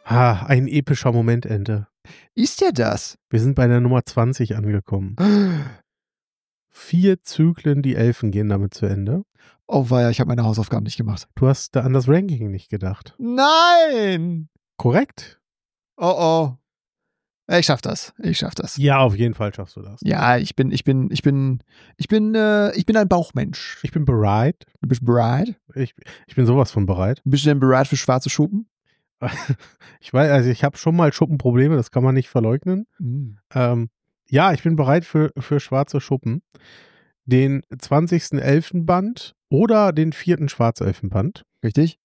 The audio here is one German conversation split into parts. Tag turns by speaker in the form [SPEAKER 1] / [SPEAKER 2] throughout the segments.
[SPEAKER 1] Ein epischer Moment, Ente.
[SPEAKER 2] Ist ja das.
[SPEAKER 1] Wir sind bei der Nummer 20 angekommen. 4 Zyklen, die Elfen gehen damit zu Ende.
[SPEAKER 2] Oh weia, ich habe meine Hausaufgaben nicht gemacht.
[SPEAKER 1] Du hast da an das Ranking nicht gedacht.
[SPEAKER 2] Nein!
[SPEAKER 1] Korrekt?
[SPEAKER 2] Oh. Ich schaff das.
[SPEAKER 1] Ja, auf jeden Fall schaffst du das.
[SPEAKER 2] Ja, ich bin ein Bauchmensch.
[SPEAKER 1] Ich bin bereit.
[SPEAKER 2] Du bist bereit?
[SPEAKER 1] Ich bin sowas von bereit.
[SPEAKER 2] Bist du denn bereit für schwarze Schuppen?
[SPEAKER 1] Ich weiß, also ich habe schon mal Schuppenprobleme, das kann man nicht verleugnen. Ja, ich bin bereit für schwarze Schuppen. Den 20. Elfenband oder den 4. Schwarzelfenband.
[SPEAKER 2] Richtig?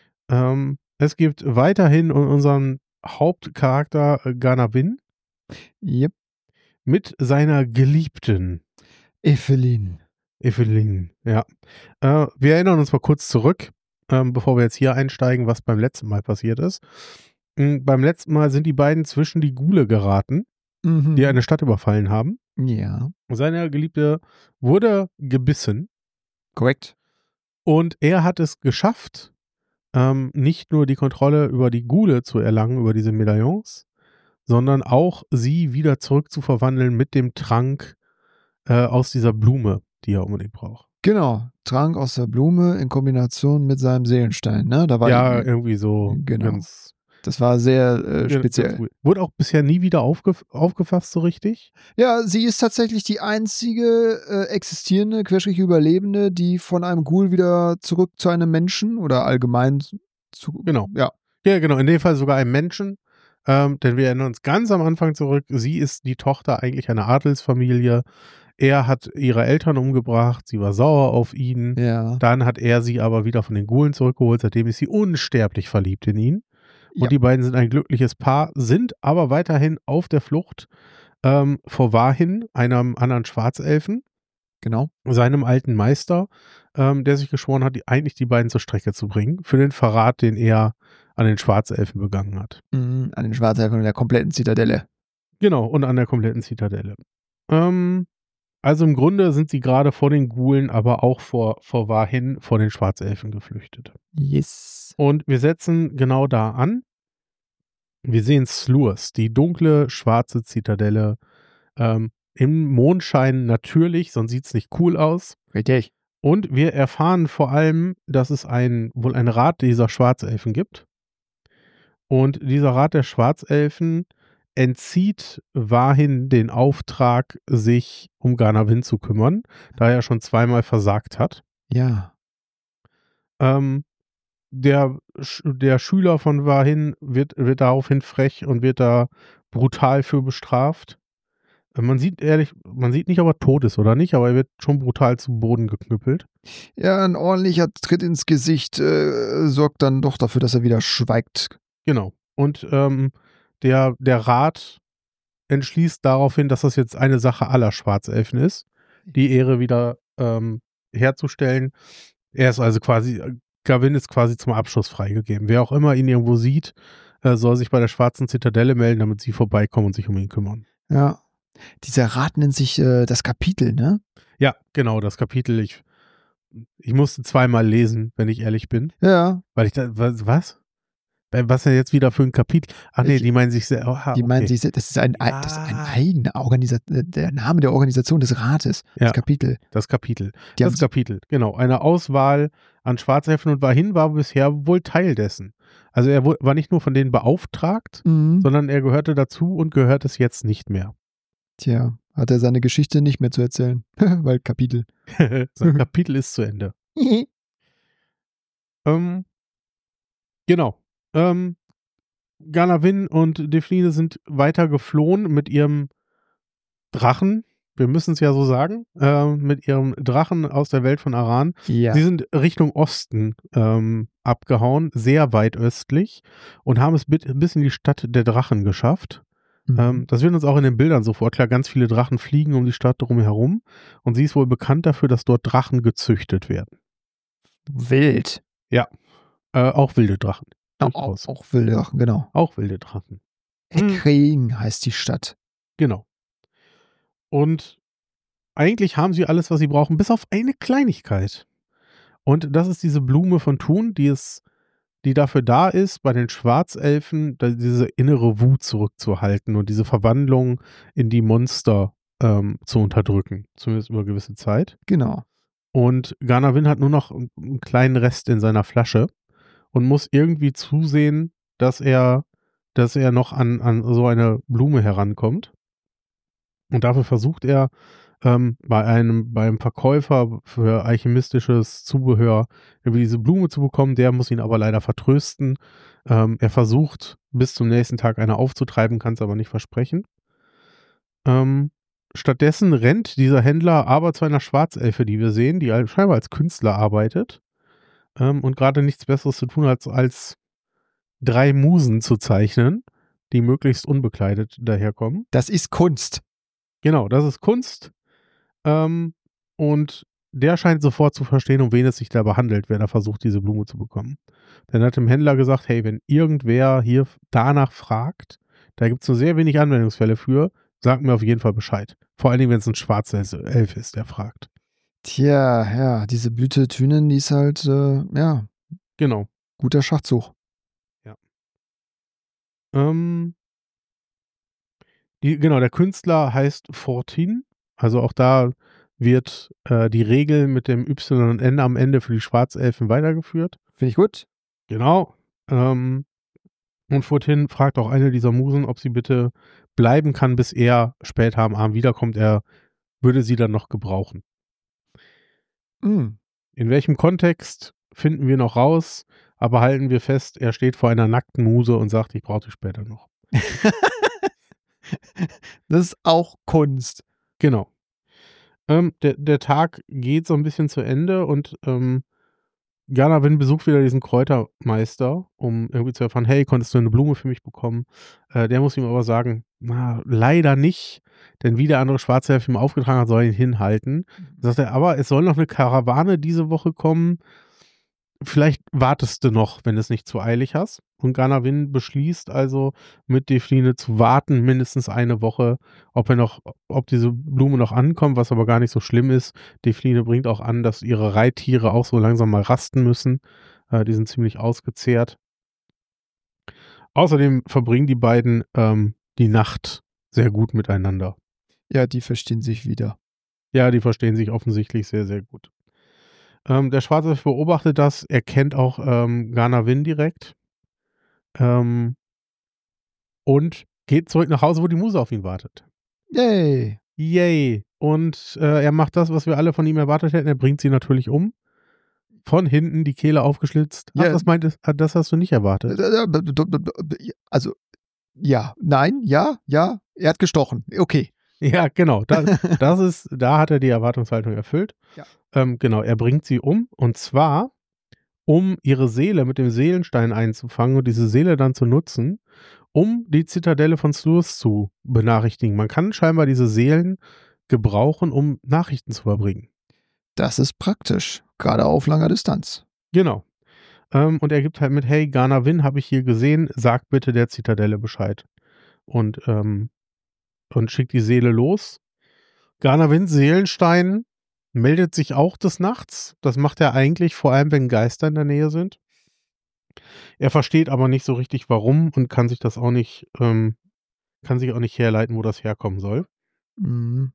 [SPEAKER 1] Es gibt weiterhin unseren Hauptcharakter Ganawin
[SPEAKER 2] Yep.
[SPEAKER 1] mit seiner Geliebten
[SPEAKER 2] Evelyn,
[SPEAKER 1] ja. Wir erinnern uns mal kurz zurück, bevor wir jetzt hier einsteigen, was beim letzten Mal passiert ist. Beim letzten Mal sind die beiden zwischen die Ghule geraten, die eine Stadt überfallen haben.
[SPEAKER 2] Ja.
[SPEAKER 1] Seine Geliebte wurde gebissen.
[SPEAKER 2] Korrekt.
[SPEAKER 1] Und er hat es geschafft, nicht nur die Kontrolle über die Ghule zu erlangen, über diese Medaillons, sondern auch sie wieder zurückzuverwandeln mit dem Trank aus dieser Blume, die er unbedingt braucht.
[SPEAKER 2] Genau. Trank aus der Blume in Kombination mit seinem Seelenstein, ne? Da war
[SPEAKER 1] irgendwie so
[SPEAKER 2] genau.
[SPEAKER 1] ganz.
[SPEAKER 2] Das war sehr speziell.
[SPEAKER 1] Ganz wurde auch bisher nie wieder aufgefasst, so richtig.
[SPEAKER 2] Ja, sie ist tatsächlich die einzige existierende, querstrich Überlebende, die von einem Ghoul wieder zurück zu einem Menschen oder allgemein zu.
[SPEAKER 1] Genau.
[SPEAKER 2] Ja.
[SPEAKER 1] Ja, genau. In dem Fall sogar einem Menschen. Denn wir erinnern uns ganz am Anfang zurück. Sie ist die Tochter eigentlich einer Adelsfamilie. Er hat ihre Eltern umgebracht. Sie war sauer auf ihn.
[SPEAKER 2] Ja.
[SPEAKER 1] Dann hat er sie aber wieder von den Ghoulen zurückgeholt. Seitdem ist sie unsterblich verliebt in ihn. Und
[SPEAKER 2] Ja.
[SPEAKER 1] die beiden sind ein glückliches Paar, sind aber weiterhin auf der Flucht vor Wahin, einem anderen Schwarzelfen.
[SPEAKER 2] Genau.
[SPEAKER 1] Seinem alten Meister, der sich geschworen hat, eigentlich die beiden zur Strecke zu bringen, für den Verrat, den er an den Schwarzelfen begangen hat.
[SPEAKER 2] An den Schwarzelfen und der kompletten Zitadelle.
[SPEAKER 1] Genau, und an der kompletten Zitadelle. Also im Grunde sind sie gerade vor den Ghoulen, aber auch vor Wahin, vor den Schwarzelfen geflüchtet.
[SPEAKER 2] Yes.
[SPEAKER 1] Und wir setzen genau da an. Wir sehen Slurs, die dunkle, schwarze Zitadelle, im Mondschein natürlich, sonst sieht es nicht cool aus.
[SPEAKER 2] Richtig.
[SPEAKER 1] Und wir erfahren vor allem, dass es wohl ein Rat dieser Schwarzelfen gibt. Und dieser Rat der Schwarzelfen entzieht Wahin den Auftrag, sich um Ganawin zu kümmern, da er schon zweimal versagt hat.
[SPEAKER 2] Ja.
[SPEAKER 1] Der Schüler von Wahin wird daraufhin frech und wird da brutal für bestraft. Man sieht nicht, ob er tot ist oder nicht, aber er wird schon brutal zu Boden geknüppelt.
[SPEAKER 2] Ja, ein ordentlicher Tritt ins Gesicht sorgt dann doch dafür, dass er wieder schweigt.
[SPEAKER 1] Genau. Und der Rat entschließt daraufhin, dass das jetzt eine Sache aller Schwarzelfen ist, die Ehre wieder herzustellen. Gawin ist quasi zum Abschluss freigegeben. Wer auch immer ihn irgendwo sieht, soll sich bei der schwarzen Zitadelle melden, damit sie vorbeikommen und sich um ihn kümmern.
[SPEAKER 2] Ja. Dieser Rat nennt sich das Kapitel, ne?
[SPEAKER 1] Ja, genau, das Kapitel. Ich musste zweimal lesen, wenn ich ehrlich bin.
[SPEAKER 2] Ja.
[SPEAKER 1] Weil ich da, was? Was denn jetzt wieder für ein Kapitel? Ach nee, die meinen sich sehr.
[SPEAKER 2] Die meinen sich sehr, das ist eine eigene Organisation, der Name der Organisation des Rates.
[SPEAKER 1] Ja,
[SPEAKER 2] das Kapitel.
[SPEAKER 1] Das Kapitel, genau. Eine Auswahl an Schwarzelfen und Wahin war bisher wohl Teil dessen. Also er war nicht nur von denen beauftragt, sondern er gehörte dazu und gehört es jetzt nicht mehr.
[SPEAKER 2] Tja, hat er seine Geschichte nicht mehr zu erzählen. Weil Kapitel.
[SPEAKER 1] Sein Kapitel ist zu Ende. Genau. Ganawin und Defnine sind weiter geflohen mit ihrem Drachen. Wir müssen es ja so sagen. Mit ihrem Drachen aus der Welt von Aran.
[SPEAKER 2] Ja.
[SPEAKER 1] Sie sind Richtung Osten abgehauen, sehr weit östlich und haben es bis in die Stadt der Drachen geschafft. Das wird uns auch in den Bildern sofort klar. Ganz viele Drachen fliegen um die Stadt drumherum und sie ist wohl bekannt dafür, dass dort Drachen gezüchtet werden.
[SPEAKER 2] Wild.
[SPEAKER 1] Ja, auch wilde Drachen.
[SPEAKER 2] Auch wilde Drachen, genau.
[SPEAKER 1] Auch wilde Drachen.
[SPEAKER 2] Eckring heißt die Stadt.
[SPEAKER 1] Genau. Und eigentlich haben sie alles, was sie brauchen, bis auf eine Kleinigkeit. Und das ist diese Blume von Thun, die die dafür da ist, bei den Schwarzelfen diese innere Wut zurückzuhalten und diese Verwandlung in die Monster zu unterdrücken, zumindest über gewisse Zeit.
[SPEAKER 2] Genau.
[SPEAKER 1] Und Garnavin hat nur noch einen kleinen Rest in seiner Flasche und muss irgendwie zusehen, dass er noch an so eine Blume herankommt. Und dafür versucht er, beim Verkäufer für alchemistisches Zubehör irgendwie diese Blume zu bekommen. Der muss ihn aber leider vertrösten. Er versucht, bis zum nächsten Tag eine aufzutreiben, kann es aber nicht versprechen. Stattdessen rennt dieser Händler aber zu einer Schwarzelfe, die wir sehen, die scheinbar als Künstler arbeitet und gerade nichts Besseres zu tun hat, als 3 Musen zu zeichnen, die möglichst unbekleidet daherkommen.
[SPEAKER 2] Das ist Kunst.
[SPEAKER 1] Genau, das ist Kunst. Und der scheint sofort zu verstehen, um wen es sich dabei handelt, wenn er versucht, diese Blume zu bekommen. Dann hat dem Händler gesagt, hey, wenn irgendwer hier danach fragt, da gibt es nur sehr wenig Anwendungsfälle für, sag mir auf jeden Fall Bescheid. Vor allen Dingen, wenn es ein schwarzer Elf ist, der fragt.
[SPEAKER 2] Tja, ja, diese Blüte Thynen, die ist halt, ja,
[SPEAKER 1] Genau.
[SPEAKER 2] guter Schachzug.
[SPEAKER 1] Ja. Genau, der Künstler heißt Fortin. Also auch da wird die Regel mit dem Y und N am Ende für die Schwarzelfen weitergeführt.
[SPEAKER 2] Finde ich gut.
[SPEAKER 1] Genau. Und Fortin fragt auch eine dieser Musen, ob sie bitte bleiben kann, bis er später am Abend wiederkommt. Er würde sie dann noch gebrauchen.
[SPEAKER 2] Mm.
[SPEAKER 1] In welchem Kontext finden wir noch raus, aber halten wir fest, er steht vor einer nackten Muse und sagt, ich brauche dich später noch.
[SPEAKER 2] Das ist auch Kunst.
[SPEAKER 1] Genau. Der Tag geht so ein bisschen zu Ende und Garnavin besucht wieder diesen Kräutermeister, um irgendwie zu erfahren, hey, konntest du eine Blume für mich bekommen? Der muss ihm aber sagen, na, leider nicht, denn wie der andere Schwarzelf ihm aufgetragen hat, soll er ihn hinhalten. Dann sagt er, aber es soll noch eine Karawane diese Woche kommen. Vielleicht wartest du noch, wenn du es nicht zu eilig hast. Und Garnavin beschließt also, mit Defline zu warten, mindestens eine Woche, ob diese Blume noch ankommt, was aber gar nicht so schlimm ist. Defline bringt auch an, dass ihre Reittiere auch so langsam mal rasten müssen. Die sind ziemlich ausgezehrt. Außerdem verbringen die beiden die Nacht sehr gut miteinander.
[SPEAKER 2] Ja, die verstehen sich wieder.
[SPEAKER 1] Ja, die verstehen sich offensichtlich sehr, sehr gut. Der Schwarzelf beobachtet das, er kennt auch Garnavin direkt und geht zurück nach Hause, wo die Muse auf ihn wartet.
[SPEAKER 2] Yay!
[SPEAKER 1] Yay! Und er macht das, was wir alle von ihm erwartet hätten. Er bringt sie natürlich um. Von hinten die Kehle aufgeschlitzt. Ach,
[SPEAKER 2] Ja.
[SPEAKER 1] das hast du nicht erwartet.
[SPEAKER 2] Also, ja, nein, ja, er hat gestochen. Okay.
[SPEAKER 1] Ja, genau. Da hat er die Erwartungshaltung erfüllt.
[SPEAKER 2] Ja.
[SPEAKER 1] Genau, er bringt sie um und zwar, um ihre Seele mit dem Seelenstein einzufangen und diese Seele dann zu nutzen, um die Zitadelle von Slurs zu benachrichtigen. Man kann scheinbar diese Seelen gebrauchen, um Nachrichten zu überbringen.
[SPEAKER 2] Das ist praktisch, gerade auf langer Distanz.
[SPEAKER 1] Genau. Und er gibt halt mit, hey, Garnavin habe ich hier gesehen, sag bitte der Zitadelle Bescheid. Und schickt die Seele los. Garnavins Seelenstein meldet sich auch des Nachts. Das macht er eigentlich vor allem, wenn Geister in der Nähe sind. Er versteht aber nicht so richtig, warum und kann sich auch nicht herleiten, wo das herkommen soll.
[SPEAKER 2] Mhm.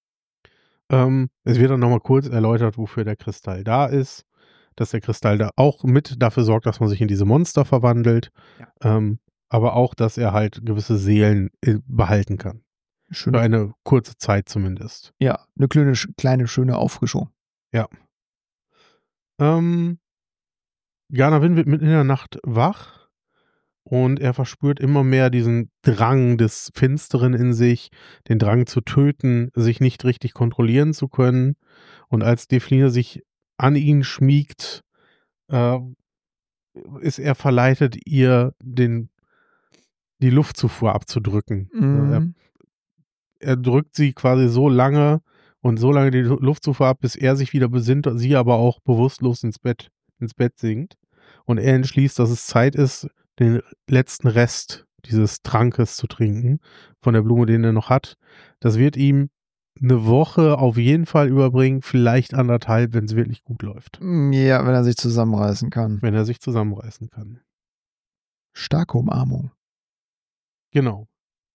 [SPEAKER 1] Es wird dann nochmal kurz erläutert, wofür der Kristall da ist. Dass der Kristall da auch mit dafür sorgt, dass man sich in diese Monster verwandelt.
[SPEAKER 2] Ja.
[SPEAKER 1] Aber auch, dass er halt gewisse Seelen behalten kann. Für eine kurze Zeit zumindest.
[SPEAKER 2] Ja, eine kleine schöne Auffrischung.
[SPEAKER 1] Ja. Garnavin wird mitten in der Nacht wach und er verspürt immer mehr diesen Drang des Finsteren in sich, den Drang zu töten, sich nicht richtig kontrollieren zu können. Und als Defline sich an ihn schmiegt, ist er verleitet, ihr die Luftzufuhr abzudrücken.
[SPEAKER 2] Mhm.
[SPEAKER 1] Er drückt sie quasi so lange die Luftzufuhr ab, bis er sich wieder besinnt, sie aber auch bewusstlos ins Bett sinkt. Und er entschließt, dass es Zeit ist, den letzten Rest dieses Trankes zu trinken, von der Blume, den er noch hat. Das wird ihm 'ne Woche auf jeden Fall überbringen, vielleicht 1,5, wenn's wirklich gut läuft.
[SPEAKER 2] Ja, wenn er sich zusammenreißen kann.
[SPEAKER 1] Wenn er sich zusammenreißen kann.
[SPEAKER 2] Starke Umarmung.
[SPEAKER 1] Genau.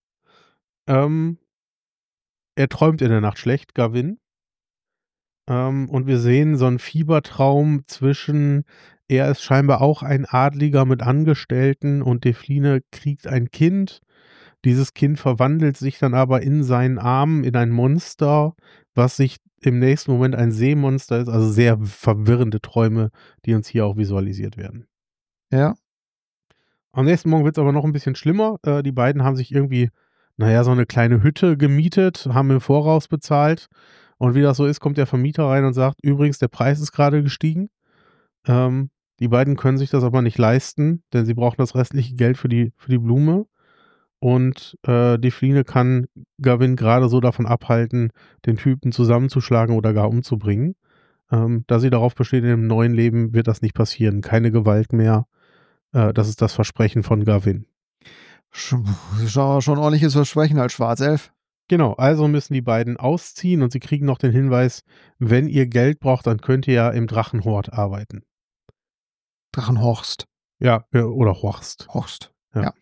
[SPEAKER 1] Er träumt in der Nacht schlecht, Gavin. Und wir sehen so 'n Fiebertraum zwischen er ist scheinbar auch ein Adliger mit Angestellten und Defline kriegt ein Kind. Dieses Kind verwandelt sich dann aber in seinen Armen in ein Monster, was sich im nächsten Moment ein Seemonster ist. Also, sehr verwirrende Träume, die uns hier auch visualisiert werden.
[SPEAKER 2] Ja.
[SPEAKER 1] Am nächsten Morgen wird's aber noch 'n bisschen schlimmer. Die beiden haben sich irgendwie, na ja, so 'ne kleine Hütte gemietet, haben im Voraus bezahlt. Und wie das so ist, kommt der Vermieter rein und sagt: „Übrigens, der Preis ist grade gestiegen." Die beiden können sich das aber nicht leisten, denn sie brauchen das restliche Geld für die Blume. Und, Defline kann Gavin grade so davon abhalten, den Typen zusammenzuschlagen oder gar umzubringen. Da sie darauf besteht, in dem neuen Leben wird das nicht passieren. Keine Gewalt mehr. Das ist das Versprechen von Gavin.
[SPEAKER 2] Schon 'n ordentliches Versprechen als Schwarzelf.
[SPEAKER 1] Genau, also müssen die beiden ausziehen und sie kriegen noch den Hinweis: „Wenn ihr Geld braucht, dann könnt ihr ja im Drachenhort arbeiten."
[SPEAKER 2] Drachenhorst.
[SPEAKER 1] Ja, oder Horst.
[SPEAKER 2] Horst,
[SPEAKER 1] Ja.
[SPEAKER 2] ja.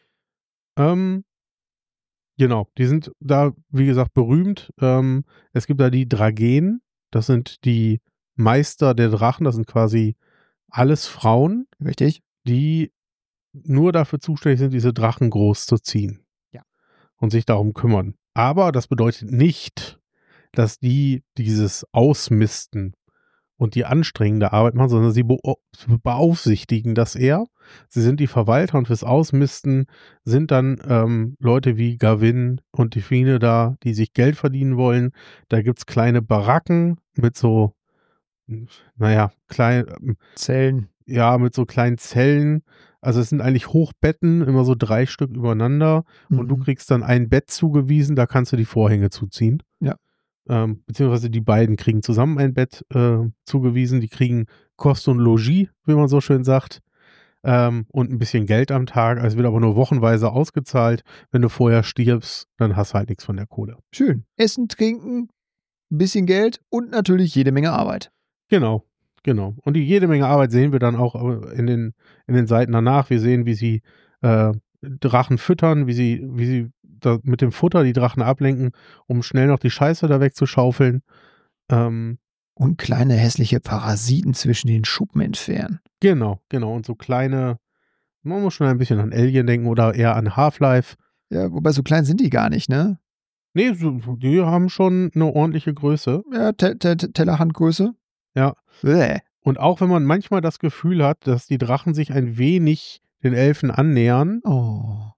[SPEAKER 1] Genau, die sind da, wie gesagt, berühmt. Es gibt da die Drageen, das sind die Meister der Drachen, das sind quasi alles Frauen,
[SPEAKER 2] Richtig.
[SPEAKER 1] die nur dafür zuständig sind, diese Drachen großzuziehen.
[SPEAKER 2] Ja.
[SPEAKER 1] Und sich darum kümmern. Aber das bedeutet nicht, dass die dieses Ausmisten und die anstrengende Arbeit machen, sondern sie beaufsichtigen das eher. Sie sind die Verwalter und fürs Ausmisten sind dann, Leute wie Gavin und Define da, die sich Geld verdienen wollen. Da gibt's kleine Baracken mit so, na ja,
[SPEAKER 2] Zellen.
[SPEAKER 1] ja, mit so kleinen Zellen. Also, es sind eigentlich Hochbetten, immer so 3 Stück übereinander und du
[SPEAKER 2] Mhm.
[SPEAKER 1] kriegst dann ein Bett zugewiesen, da kannst du die Vorhänge zuziehen.
[SPEAKER 2] Ja.
[SPEAKER 1] Beziehungsweise die beiden kriegen zusammen ein Bett, zugewiesen. Die kriegen Kost und Logis, wie man so schön sagt, und 'n bisschen Geld am Tag. Es wird aber nur wochenweise ausgezahlt. Wenn du vorher stirbst, dann hast du halt nix von der Kohle.
[SPEAKER 2] Schön. Essen, trinken, 'n bisschen Geld und natürlich jede Menge Arbeit.
[SPEAKER 1] Genau, genau. Und die jede Menge Arbeit sehen wir dann auch, in den Seiten danach. Wir sehen, wie sie, Drachen füttern, wie sie da mit dem Futter die Drachen ablenken, um schnell noch die Scheiße da wegzuschaufeln.
[SPEAKER 2] Und kleine hässliche Parasiten zwischen den Schuppen entfernen.
[SPEAKER 1] Genau, genau. Und so kleine, man muss schon ein bisschen an Alien denken oder eher an Half-Life.
[SPEAKER 2] Ja, wobei so klein sind die gar nicht, ne?
[SPEAKER 1] Ne, die haben schon 'ne ordentliche Größe.
[SPEAKER 2] Ja, Tellerhandgröße.
[SPEAKER 1] Ja.
[SPEAKER 2] Bäh.
[SPEAKER 1] Und auch wenn man manchmal das Gefühl hat, dass die Drachen sich ein wenig den Elfen annähern,
[SPEAKER 2] Oh.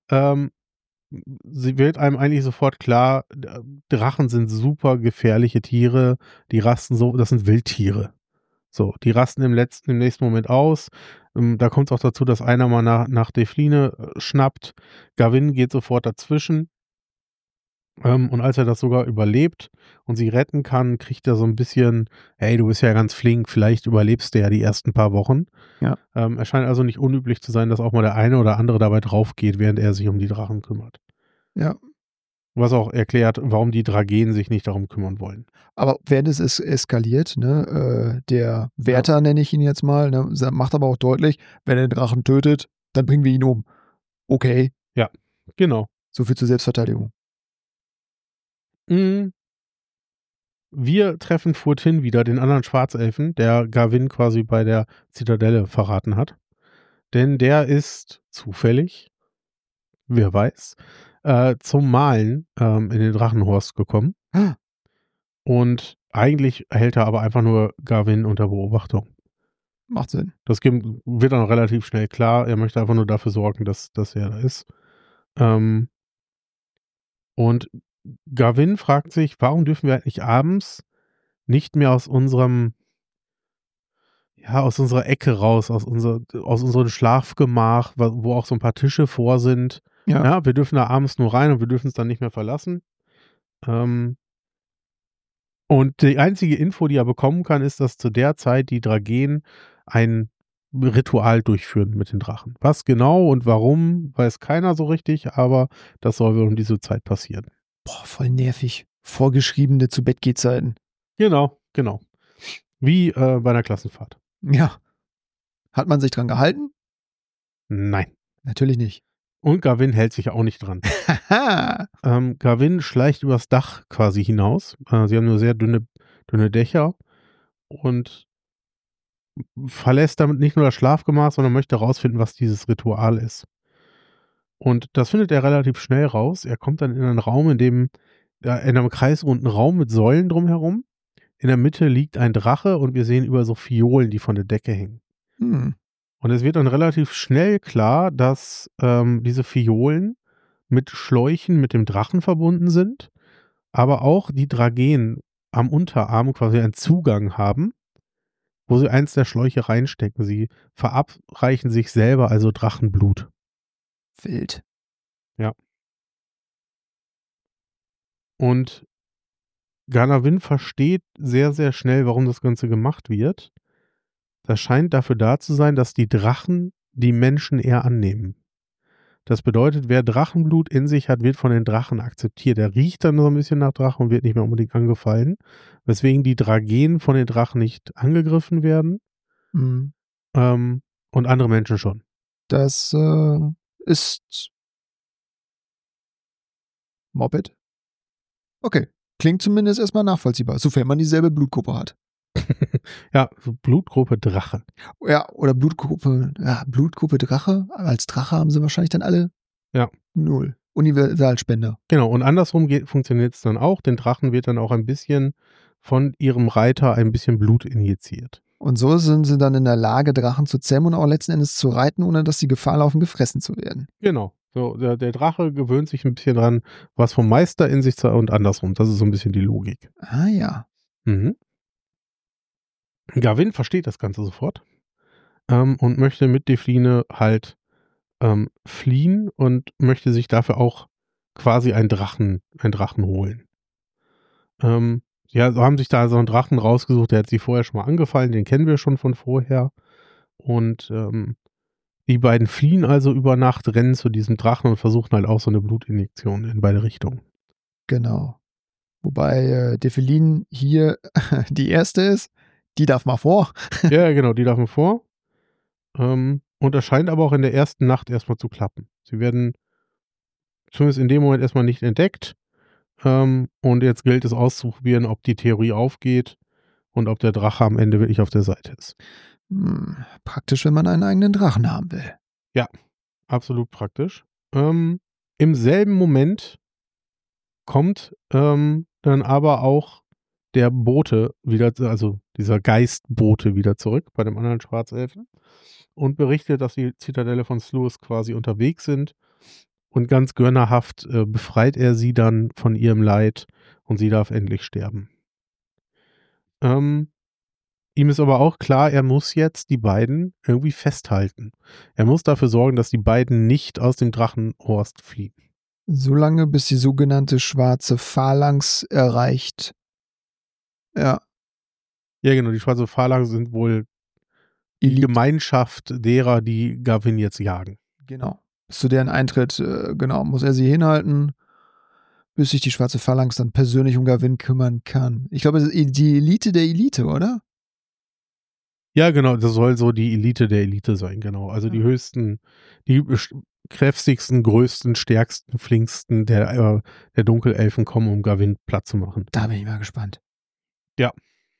[SPEAKER 1] sie wird einem eigentlich sofort klar, Drachen sind super gefährliche Tiere, die rasten so, das sind Wildtiere. So, die rasten im nächsten Moment aus. Da kommt's auch dazu, dass einer mal nach Defline, schnappt. Gavin geht sofort dazwischen. Und als er das sogar überlebt und sie retten kann, kriegt er so 'n bisschen: „Hey, du bist ja ganz flink, vielleicht überlebst du ja die ersten paar Wochen."
[SPEAKER 2] Ja.
[SPEAKER 1] Es scheint also nicht unüblich zu sein, dass auch mal der eine oder andere dabei draufgeht, während er sich um die Drachen kümmert.
[SPEAKER 2] Ja.
[SPEAKER 1] Was auch erklärt, warum die Drageen sich nicht darum kümmern wollen.
[SPEAKER 2] Aber während es eskaliert, ne, der Wärter, nenne ich ihn jetzt mal, ne, macht aber auch deutlich: „Wenn er den Drachen tötet, dann bringen wir ihn um." Okay.
[SPEAKER 1] Ja, genau.
[SPEAKER 2] So viel zur Selbstverteidigung.
[SPEAKER 1] Mhm. Wir treffen Furtin wieder, den anderen Schwarzelfen, der Gavin quasi bei der Zitadelle verraten hat. Denn der ist zufällig, wer weiß, zum Malen, in den Drachenhorst gekommen. Und eigentlich hält er aber einfach nur Gavin unter Beobachtung.
[SPEAKER 2] Macht Sinn.
[SPEAKER 1] Das wird dann relativ schnell klar. Er möchte einfach nur dafür sorgen, dass er da ist. Und Gavin fragt sich: „Warum dürfen wir eigentlich abends nicht mehr aus unserer Ecke raus, aus unserem Schlafgemach, wo auch so 'n paar Tische vor sind.
[SPEAKER 2] Ja.
[SPEAKER 1] Ja, wir dürfen da abends nur rein und wir dürfen's dann nicht mehr verlassen." Und die einzige Info, die er bekommen kann, ist, dass zu der Zeit die Drageen ein Ritual durchführen mit den Drachen. Was genau und warum, weiß keiner so richtig, aber das soll wohl um diese Zeit passieren.
[SPEAKER 2] Boah, voll nervig. vorgeschriebene Zu-Bett-Geh-Zeiten.
[SPEAKER 1] Genau. Wie bei einer Klassenfahrt.
[SPEAKER 2] Ja. Hat man sich dran gehalten?
[SPEAKER 1] Nein.
[SPEAKER 2] Natürlich nicht.
[SPEAKER 1] Und Gavin hält sich auch nicht dran.
[SPEAKER 2] Haha.
[SPEAKER 1] Gavin schleicht übers Dach quasi hinaus. Sie haben nur sehr dünne Dächer und verlässt damit nicht nur das Schlafgemach, sondern möchte herausfinden, was dieses Ritual ist. Und das findet er relativ schnell raus. Er kommt dann in einen Raum, in einem kreisrunden Raum mit Säulen drumherum. In der Mitte liegt ein Drache und wir sehen über so Fiolen, die von der Decke hängen.
[SPEAKER 2] Hm.
[SPEAKER 1] Und es wird dann relativ schnell klar, dass diese Fiolen mit Schläuchen mit dem Drachen verbunden sind, aber auch die Drageen am Unterarm quasi einen Zugang haben, wo sie eins der Schläuche reinstecken. Sie verabreichen sich selber also Drachenblut.
[SPEAKER 2] Wild.
[SPEAKER 1] Ja. Und Ganawin versteht sehr, sehr schnell, warum das Ganze gemacht wird. Das scheint dafür da zu sein, dass die Drachen die Menschen eher annehmen. Das bedeutet, wer Drachenblut in sich hat, wird von den Drachen akzeptiert. Er riecht dann so ein bisschen nach Drachen und wird nicht mehr unbedingt angefallen. Weswegen die Drageen von den Drachen nicht angegriffen werden.
[SPEAKER 2] Hm.
[SPEAKER 1] Und andere Menschen schon.
[SPEAKER 2] Das ist Moped? Okay. Klingt zumindest erstmal nachvollziehbar, sofern man dieselbe Blutgruppe hat.
[SPEAKER 1] Ja, so Blutgruppe Drache.
[SPEAKER 2] Ja, oder Blutgruppe Drache. Als Drache haben sie wahrscheinlich dann alle 0. Universalspender.
[SPEAKER 1] Genau, und andersrum funktioniert es dann auch. Den Drachen wird dann auch ein bisschen von ihrem Reiter ein bisschen Blut injiziert.
[SPEAKER 2] Und so sind sie dann in der Lage, Drachen zu zähmen und auch letzten Endes zu reiten, ohne dass sie Gefahr laufen, gefressen zu werden.
[SPEAKER 1] Genau. So, der Drache gewöhnt sich ein bisschen dran, was vom Meister in sich zu und andersrum. Das ist so ein bisschen die Logik.
[SPEAKER 2] Ah ja.
[SPEAKER 1] Mhm. Gavin versteht das Ganze sofort und möchte mit Defline halt fliehen und möchte sich dafür auch quasi einen Drachen holen. Ja, so haben sich da so einen Drachen rausgesucht, der hat sie vorher schon mal angefallen, den kennen wir schon von vorher. Und die beiden fliehen also über Nacht, rennen zu diesem Drachen und versuchen halt auch so eine Blutinjektion in beide Richtungen.
[SPEAKER 2] Genau. Wobei Defelin hier die erste ist, die darf mal vor.
[SPEAKER 1] Ja, genau, die darf man vor. Und das scheint aber auch in der ersten Nacht erstmal zu klappen. Sie werden zumindest in dem Moment erstmal nicht entdeckt. Und jetzt gilt es auszuprobieren, ob die Theorie aufgeht und ob der Drache am Ende wirklich auf der Seite ist.
[SPEAKER 2] Praktisch, wenn man einen eigenen Drachen haben will.
[SPEAKER 1] Ja, absolut praktisch. Im selben Moment kommt dann aber auch der Bote wieder, also dieser Geistbote wieder zurück bei dem anderen Schwarzelfen und berichtet, dass die Zitadelle von Sluis quasi unterwegs sind. Und ganz gönnerhaft befreit er sie dann von ihrem Leid und sie darf endlich sterben. Ihm ist aber auch klar, er muss jetzt die beiden irgendwie festhalten. Er muss dafür sorgen, dass die beiden nicht aus dem Drachenhorst fliehen.
[SPEAKER 2] Solange bis die sogenannte schwarze Phalanx erreicht. Ja.
[SPEAKER 1] Ja, genau, die schwarze Phalanx sind wohl die Gemeinschaft derer, die Gavin jetzt jagen.
[SPEAKER 2] Genau. Bis zu deren Eintritt, genau, muss er sie hinhalten, bis sich die schwarze Phalanx dann persönlich um Gavin kümmern kann. Ich glaube, die Elite der Elite, oder?
[SPEAKER 1] Ja, genau, das soll so die Elite der Elite sein, genau. Also die höchsten, die kräftigsten, größten, stärksten, flinksten der Dunkelelfen kommen, um Gavin platt zu machen.
[SPEAKER 2] Da bin ich mal gespannt.
[SPEAKER 1] Ja.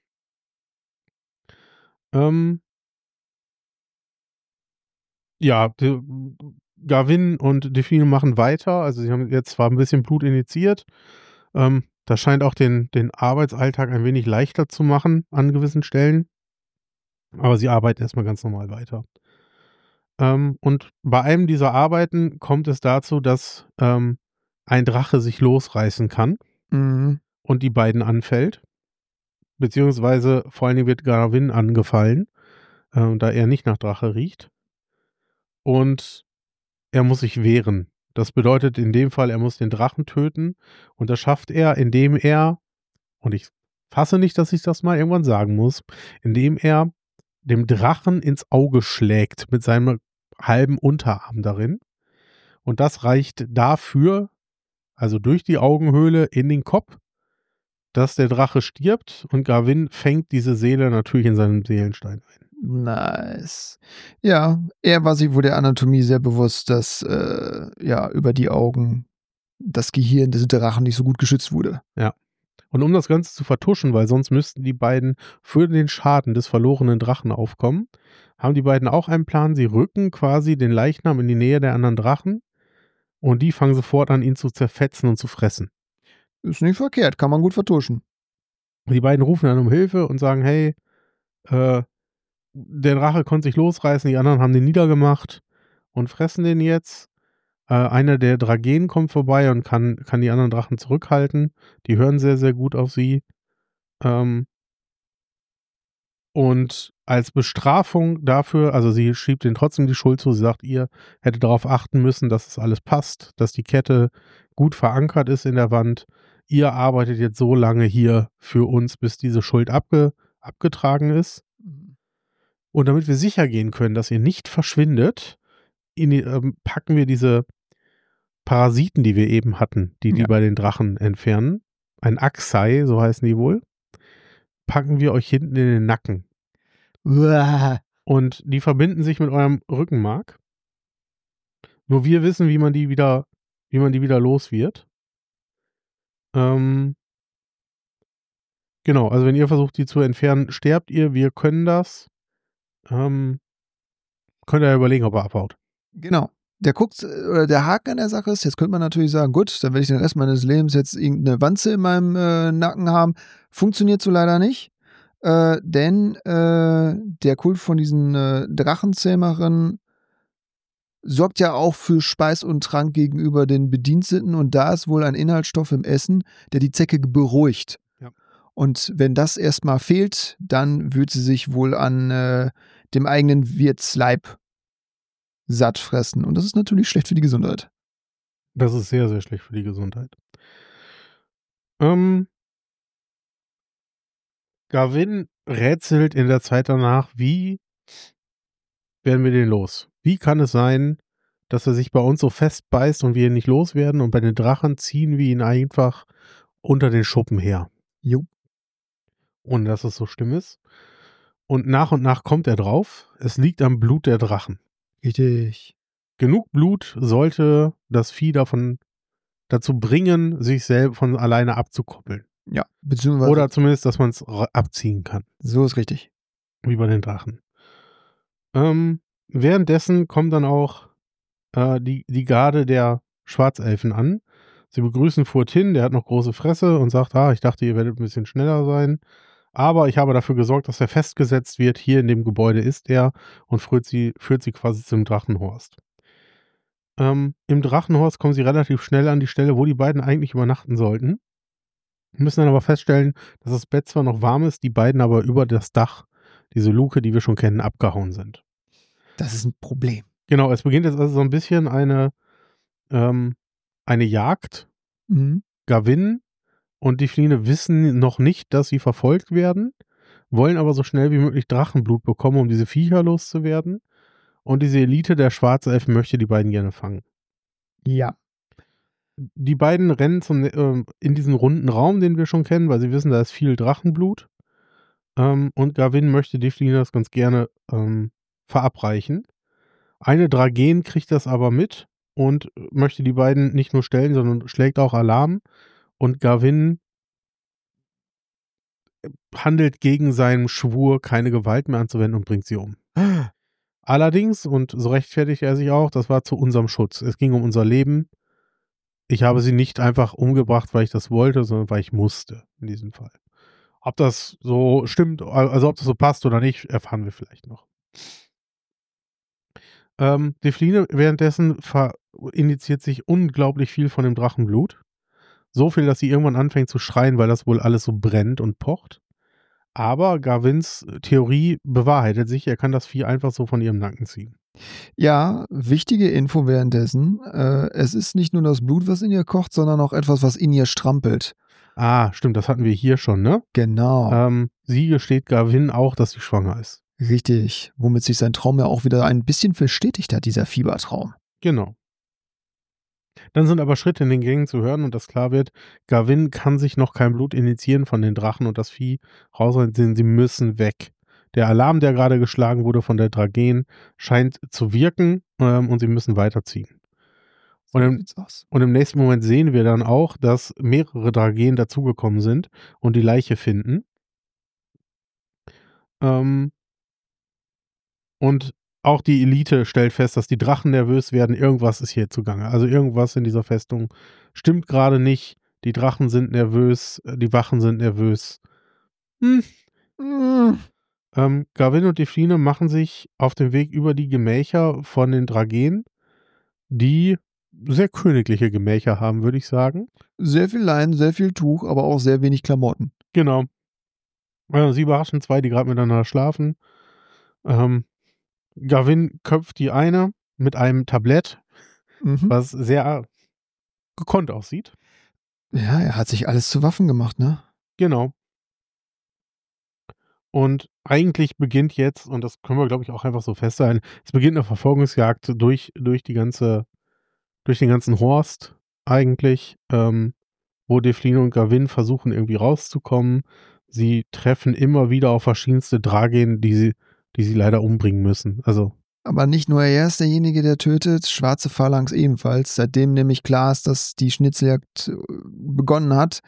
[SPEAKER 1] Ja, Gavin und Define machen weiter. Also sie haben jetzt zwar ein bisschen Blut injiziert. Das scheint auch den Arbeitsalltag ein wenig leichter zu machen an gewissen Stellen. Aber sie arbeiten erstmal ganz normal weiter. Und bei einem dieser Arbeiten kommt es dazu, dass ein Drache sich losreißen kann und die beiden anfällt. Beziehungsweise vor allen Dingen wird Gavin angefallen, da er nicht nach Drache riecht. Und er muss sich wehren. Das bedeutet in dem Fall, er muss den Drachen töten. Und das schafft er, indem er, und ich fasse nicht, dass ich das mal irgendwann sagen muss, indem er dem Drachen ins Auge schlägt mit seinem halben Unterarm darin. Und das reicht dafür, also durch die Augenhöhle in den Kopf, dass der Drache stirbt und Garwin fängt diese Seele natürlich in seinem Seelenstein ein.
[SPEAKER 2] Nice. Ja, er war sich wohl der Anatomie sehr bewusst, dass über die Augen das Gehirn des Drachen nicht so gut geschützt wurde.
[SPEAKER 1] Ja. Und um das Ganze zu vertuschen, weil sonst müssten die beiden für den Schaden des verlorenen Drachen aufkommen, haben die beiden auch einen Plan. Sie rücken quasi den Leichnam in die Nähe der anderen Drachen und die fangen sofort an, ihn zu zerfetzen und zu fressen.
[SPEAKER 2] Ist nicht verkehrt, kann man gut vertuschen.
[SPEAKER 1] Die beiden rufen dann um Hilfe und sagen, hey, der Drache konnte sich losreißen, die anderen haben den niedergemacht und fressen den jetzt. Einer der Dragenen kommt vorbei und kann die anderen Drachen zurückhalten. Die hören sehr, sehr gut auf sie. Und als Bestrafung dafür, also sie schiebt denen trotzdem die Schuld zu, sie sagt, ihr hättet darauf achten müssen, dass es alles passt, dass die Kette gut verankert ist in der Wand. Ihr arbeitet jetzt so lange hier für uns, bis diese Schuld abgetragen ist. Und damit wir sicher gehen können, dass ihr nicht verschwindet, packen wir diese Parasiten, die wir eben hatten, die bei den Drachen entfernen. Ein Axai, so heißen die wohl. Packen wir euch hinten in den Nacken.
[SPEAKER 2] Uah.
[SPEAKER 1] Und die verbinden sich mit eurem Rückenmark. Nur wir wissen, wie man die wieder los wird. Genau, also wenn ihr versucht, die zu entfernen, sterbt ihr, wir können das. Könnt ihr ja überlegen, ob er abhaut.
[SPEAKER 2] Genau. Der Haken an der Sache ist, jetzt könnte man natürlich sagen, gut, dann werde ich den Rest meines Lebens jetzt irgendeine Wanze in meinem Nacken haben. Funktioniert so leider nicht. Denn der Kult von diesen Drachenzähmerinnen sorgt ja auch für Speis und Trank gegenüber den Bediensteten und da ist wohl ein Inhaltsstoff im Essen, der die Zecke beruhigt.
[SPEAKER 1] Ja.
[SPEAKER 2] Und wenn das erstmal fehlt, dann wird sie sich wohl an dem eigenen Wirtsleib satt fressen. Und das ist natürlich schlecht für die Gesundheit.
[SPEAKER 1] Das ist sehr, sehr schlecht für die Gesundheit. Garwin rätselt in der Zeit danach, wie werden wir den los? Wie kann es sein, dass er sich bei uns so festbeißt und wir ihn nicht loswerden und bei den Drachen ziehen wir ihn einfach unter den Schuppen her?
[SPEAKER 2] Jo.
[SPEAKER 1] Ohne dass es so schlimm ist. Und nach kommt er drauf, es liegt am Blut der Drachen.
[SPEAKER 2] Richtig.
[SPEAKER 1] Genug Blut sollte das Vieh dazu bringen, sich selbst von alleine abzukoppeln.
[SPEAKER 2] Ja, beziehungsweise.
[SPEAKER 1] Oder zumindest, dass man es abziehen kann.
[SPEAKER 2] So ist richtig.
[SPEAKER 1] Wie bei den Drachen. Währenddessen kommt dann auch die Garde der Schwarzelfen an. Sie begrüßen Furtin, der hat noch große Fresse und sagt, ich dachte, ihr werdet ein bisschen schneller sein. Aber ich habe dafür gesorgt, dass er festgesetzt wird. Hier in dem Gebäude ist er und führt sie quasi zum Drachenhorst. Im Drachenhorst kommen sie relativ schnell an die Stelle, wo die beiden eigentlich übernachten sollten. Müssen dann aber feststellen, dass das Bett zwar noch warm ist, die beiden aber über das Dach, diese Luke, die wir schon kennen, abgehauen sind.
[SPEAKER 2] Das ist ein Problem.
[SPEAKER 1] Genau, es beginnt jetzt also so ein bisschen eine Jagd.
[SPEAKER 2] Mhm.
[SPEAKER 1] Garwin und die Fliene wissen noch nicht, dass sie verfolgt werden, wollen aber so schnell wie möglich Drachenblut bekommen, um diese Viecher loszuwerden. Und diese Elite der Schwarzelfen möchte die beiden gerne fangen.
[SPEAKER 2] Ja.
[SPEAKER 1] Die beiden rennen in diesen runden Raum, den wir schon kennen, weil sie wissen, da ist viel Drachenblut. Und Garwin möchte die Fliene das ganz gerne verabreichen. Eine Dragen kriegt das aber mit und möchte die beiden nicht nur stellen, sondern schlägt auch Alarm. Und Garwin handelt gegen seinen Schwur, keine Gewalt mehr anzuwenden und bringt sie um. Allerdings, und so rechtfertigt er sich auch, das war zu unserem Schutz. Es ging um unser Leben. Ich habe sie nicht einfach umgebracht, weil ich das wollte, sondern weil ich musste, in diesem Fall. Ob das so stimmt, also ob das so passt oder nicht, erfahren wir vielleicht noch. Die Fliene währenddessen injiziert sich unglaublich viel von dem Drachenblut. So viel, dass sie irgendwann anfängt zu schreien, weil das wohl alles so brennt und pocht. Aber Garwins Theorie bewahrheitet sich, er kann das Vieh einfach so von ihrem Nacken ziehen.
[SPEAKER 2] Ja, wichtige Info währenddessen. Es ist nicht nur das Blut, was in ihr kocht, sondern auch etwas, was in ihr strampelt.
[SPEAKER 1] Stimmt, das hatten wir hier schon, ne?
[SPEAKER 2] Genau.
[SPEAKER 1] Sie gesteht Garwin auch, dass sie schwanger ist.
[SPEAKER 2] Richtig, womit sich sein Traum ja auch wieder ein bisschen verstetigt hat, dieser Fiebertraum.
[SPEAKER 1] Genau. Dann sind aber Schritte in den Gängen zu hören und dass klar wird, Gavin kann sich noch kein Blut injizieren von den Drachen und das Vieh rausrennen, sie müssen weg. Der Alarm, der gerade geschlagen wurde von der Dragen, scheint zu wirken, und sie müssen weiterziehen.
[SPEAKER 2] So sieht's aus.
[SPEAKER 1] Und im nächsten Moment sehen wir dann auch, dass mehrere Dragen dazugekommen sind und die Leiche finden. Und auch die Elite stellt fest, dass die Drachen nervös werden. Irgendwas ist hier zugange. Also irgendwas in dieser Festung stimmt gerade nicht. Die Drachen sind nervös, die Wachen sind nervös. Gavin und Define machen sich auf den Weg über die Gemächer von den Dragen, die sehr königliche Gemächer haben, würde ich sagen.
[SPEAKER 2] Sehr viel Leinen, sehr viel Tuch, aber auch sehr wenig Klamotten.
[SPEAKER 1] Genau. Sie überraschen zwei, die gerade miteinander schlafen. Gavin köpft die eine mit einem Tablett, was sehr gekonnt aussieht.
[SPEAKER 2] Ja, er hat sich alles zu Waffen gemacht, ne?
[SPEAKER 1] Genau. Und eigentlich beginnt jetzt, und das können wir, glaube ich, auch einfach so festhalten, es beginnt eine Verfolgungsjagd durch den ganzen Horst eigentlich, wo Defline und Gavin versuchen, irgendwie rauszukommen. Sie treffen immer wieder auf verschiedenste Dragen, die sie leider umbringen müssen. Also
[SPEAKER 2] Aber nicht nur er ist derjenige, der tötet, schwarze Phalanx ebenfalls. Seitdem nämlich klar ist, dass die Schnitzeljagd begonnen hat,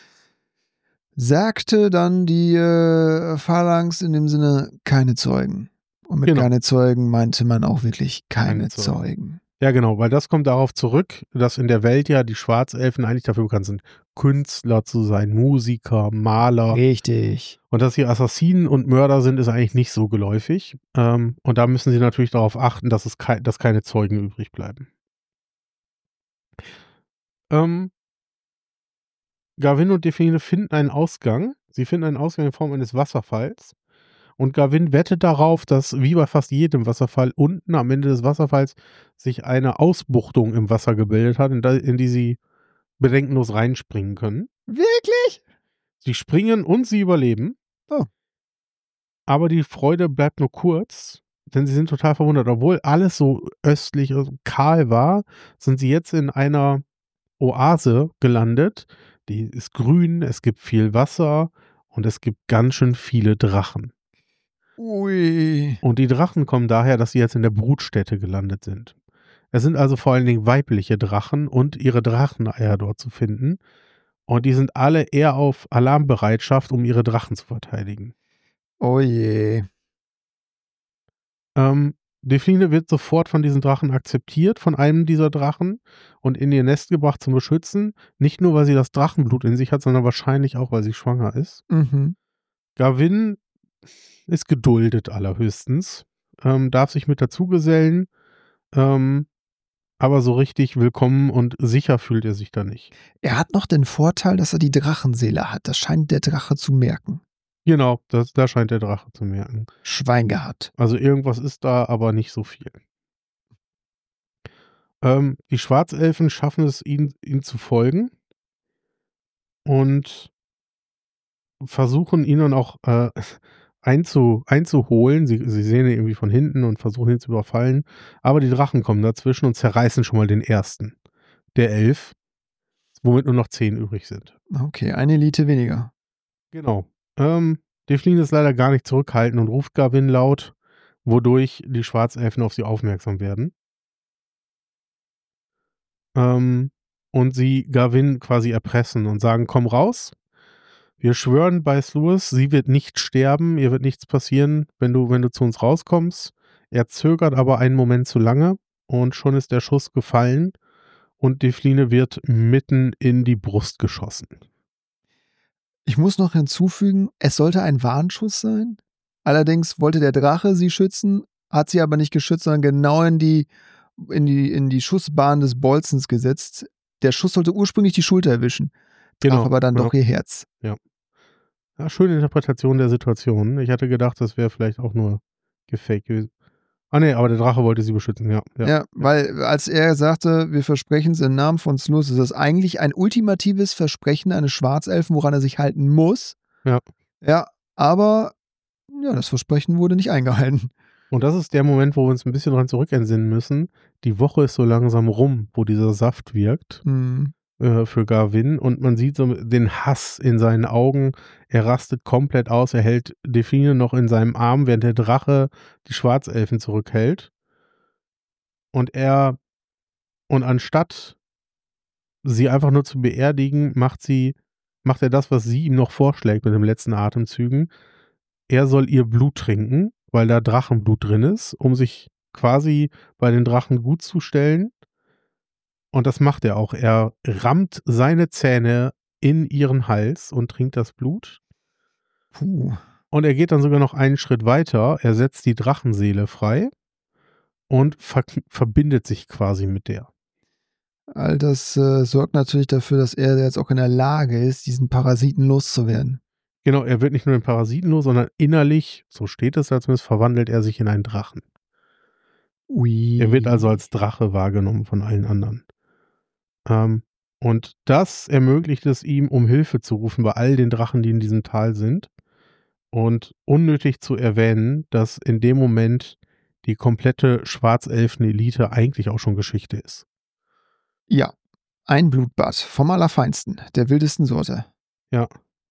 [SPEAKER 2] sagte dann die Phalanx in dem Sinne keine Zeugen. Und mit keine Zeugen meinte man auch wirklich keine Zeugen.
[SPEAKER 1] Ja, genau, weil das kommt darauf zurück, dass in der Welt ja die Schwarzelfen eigentlich dafür bekannt sind, Künstler zu sein, Musiker, Maler.
[SPEAKER 2] Richtig.
[SPEAKER 1] Und dass sie Assassinen und Mörder sind, ist eigentlich nicht so geläufig. Und da müssen sie natürlich darauf achten, dass keine Zeugen übrig bleiben. Gavin und Define finden einen Ausgang. Sie finden einen Ausgang in Form eines Wasserfalls. Und Gavin wettet darauf, dass wie bei fast jedem Wasserfall unten am Ende des Wasserfalls sich eine Ausbuchtung im Wasser gebildet hat, in die sie bedenkenlos reinspringen können.
[SPEAKER 2] Wirklich?
[SPEAKER 1] Sie springen und sie überleben.
[SPEAKER 2] Oh.
[SPEAKER 1] Aber die Freude bleibt nur kurz, denn sie sind total verwundert. Obwohl alles so östlich und kahl war, sind sie jetzt in einer Oase gelandet. Die ist grün, es gibt viel Wasser und es gibt ganz schön viele Drachen.
[SPEAKER 2] Ui.
[SPEAKER 1] Und die Drachen kommen daher, dass sie jetzt in der Brutstätte gelandet sind. Es sind also vor allen Dingen weibliche Drachen und ihre Dracheneier dort zu finden. Und die sind alle eher auf Alarmbereitschaft, um ihre Drachen zu verteidigen.
[SPEAKER 2] Oh je.
[SPEAKER 1] Define wird sofort von diesen Drachen akzeptiert, von einem dieser Drachen, und in ihr Nest gebracht zum Beschützen. Nicht nur, weil sie das Drachenblut in sich hat, sondern wahrscheinlich auch, weil sie schwanger ist. Gavin ist geduldet allerhöchstens, darf sich mit dazugesellen, aber so richtig willkommen und sicher fühlt er sich da nicht.
[SPEAKER 2] Er hat noch den Vorteil, dass er die Drachenseele hat. Das scheint der Drache zu merken.
[SPEAKER 1] Genau, da scheint der Drache zu merken.
[SPEAKER 2] Schwein gehabt.
[SPEAKER 1] Also irgendwas ist da, aber nicht so viel. Die Schwarzelfen schaffen es, ihm zu folgen und versuchen ihn dann auch einzuholen. Sie sehen ihn irgendwie von hinten und versuchen ihn zu überfallen. Aber die Drachen kommen dazwischen und zerreißen schon mal den ersten der 11, womit nur noch 10 übrig sind.
[SPEAKER 2] Okay, eine Elite weniger.
[SPEAKER 1] Genau. Defline ist leider gar nicht zurückhaltend und ruft Gavin laut, wodurch die Schwarzelfen auf sie aufmerksam werden. Und sie Gavin quasi erpressen und sagen, komm raus. Wir schwören bei Sluis, sie wird nicht sterben, ihr wird nichts passieren, wenn du zu uns rauskommst. Er zögert aber einen Moment zu lange und schon ist der Schuss gefallen und Defline wird mitten in die Brust geschossen.
[SPEAKER 2] Ich muss noch hinzufügen, es sollte ein Warnschuss sein. Allerdings wollte der Drache sie schützen, hat sie aber nicht geschützt, sondern genau in die Schussbahn des Bolzens gesetzt. Der Schuss sollte ursprünglich die Schulter erwischen, traf aber dann doch ihr Herz.
[SPEAKER 1] Ja, schöne Interpretation der Situation. Ich hatte gedacht, das wäre vielleicht auch nur gefaked gewesen. Ah nee, aber der Drache wollte sie beschützen, ja.
[SPEAKER 2] Weil als er sagte, wir versprechen es im Namen von Sluis, ist das eigentlich ein ultimatives Versprechen eines Schwarzelfen, woran er sich halten muss.
[SPEAKER 1] Ja.
[SPEAKER 2] Ja, aber das Versprechen wurde nicht eingehalten.
[SPEAKER 1] Und das ist der Moment, wo wir uns ein bisschen dran zurückentsinnen müssen. Die Woche ist so langsam rum, wo dieser Saft wirkt,
[SPEAKER 2] Mhm.
[SPEAKER 1] für Garvin, und man sieht so den Hass in seinen Augen. Er rastet komplett aus. Er hält Delphine noch in seinem Arm, während der Drache die Schwarzelfen zurückhält. Und anstatt sie einfach nur zu beerdigen, macht er das, was sie ihm noch vorschlägt mit den letzten Atemzügen. Er soll ihr Blut trinken, weil da Drachenblut drin ist, um sich quasi bei den Drachen gut zu stellen. Und das macht er auch. Er rammt seine Zähne in ihren Hals und trinkt das Blut.
[SPEAKER 2] Puh.
[SPEAKER 1] Und er geht dann sogar noch einen Schritt weiter. Er setzt die Drachenseele frei und verbindet sich quasi mit der.
[SPEAKER 2] All das sorgt natürlich dafür, dass er jetzt auch in der Lage ist, diesen Parasiten loszuwerden.
[SPEAKER 1] Genau, er wird nicht nur den Parasiten los, sondern innerlich, so steht es da zumindest, verwandelt er sich in einen Drachen.
[SPEAKER 2] Ui.
[SPEAKER 1] Er wird also als Drache wahrgenommen von allen anderen. Und das ermöglicht es ihm, um Hilfe zu rufen bei all den Drachen, die in diesem Tal sind. Und unnötig zu erwähnen, dass in dem Moment die komplette Schwarzelfen-Elite eigentlich auch schon Geschichte ist.
[SPEAKER 2] Ja, ein Blutbad vom Allerfeinsten, der wildesten Sorte.
[SPEAKER 1] Ja.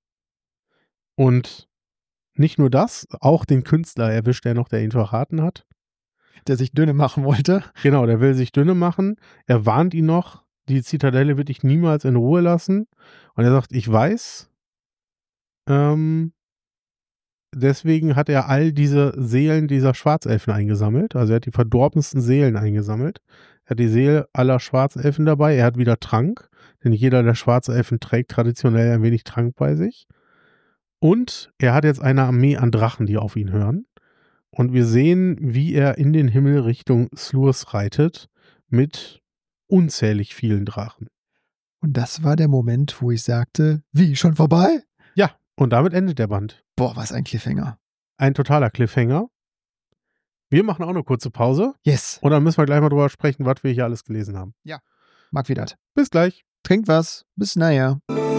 [SPEAKER 1] Und nicht nur das, auch den Künstler erwischt er noch, der ihn verraten hat.
[SPEAKER 2] Der sich dünne machen wollte.
[SPEAKER 1] Genau, der will sich dünne machen. Er warnt ihn noch, die Zitadelle wird dich niemals in Ruhe lassen. Und er sagt, ich weiß. Deswegen hat er all diese Seelen dieser Schwarzelfen eingesammelt. Also er hat die verdorbensten Seelen eingesammelt. Er hat die Seele aller Schwarzelfen dabei. Er hat wieder Trank, denn jeder der Schwarzelfen trägt traditionell ein wenig Trank bei sich. Und er hat jetzt eine Armee an Drachen, die auf ihn hören. Und wir sehen, wie er in den Himmel Richtung Slurs reitet mit unzählig vielen Drachen.
[SPEAKER 2] Und das war der Moment, wo ich sagte, wie, schon vorbei?
[SPEAKER 1] Ja, und damit endet der Band.
[SPEAKER 2] Boah, was ein Cliffhanger.
[SPEAKER 1] Ein totaler Cliffhanger. Wir machen auch eine kurze Pause.
[SPEAKER 2] Yes.
[SPEAKER 1] Und dann müssen wir gleich mal drüber sprechen, was wir hier alles gelesen haben.
[SPEAKER 2] Mag wie das.
[SPEAKER 1] Bis gleich.
[SPEAKER 2] Trinkt was. Bis nachher.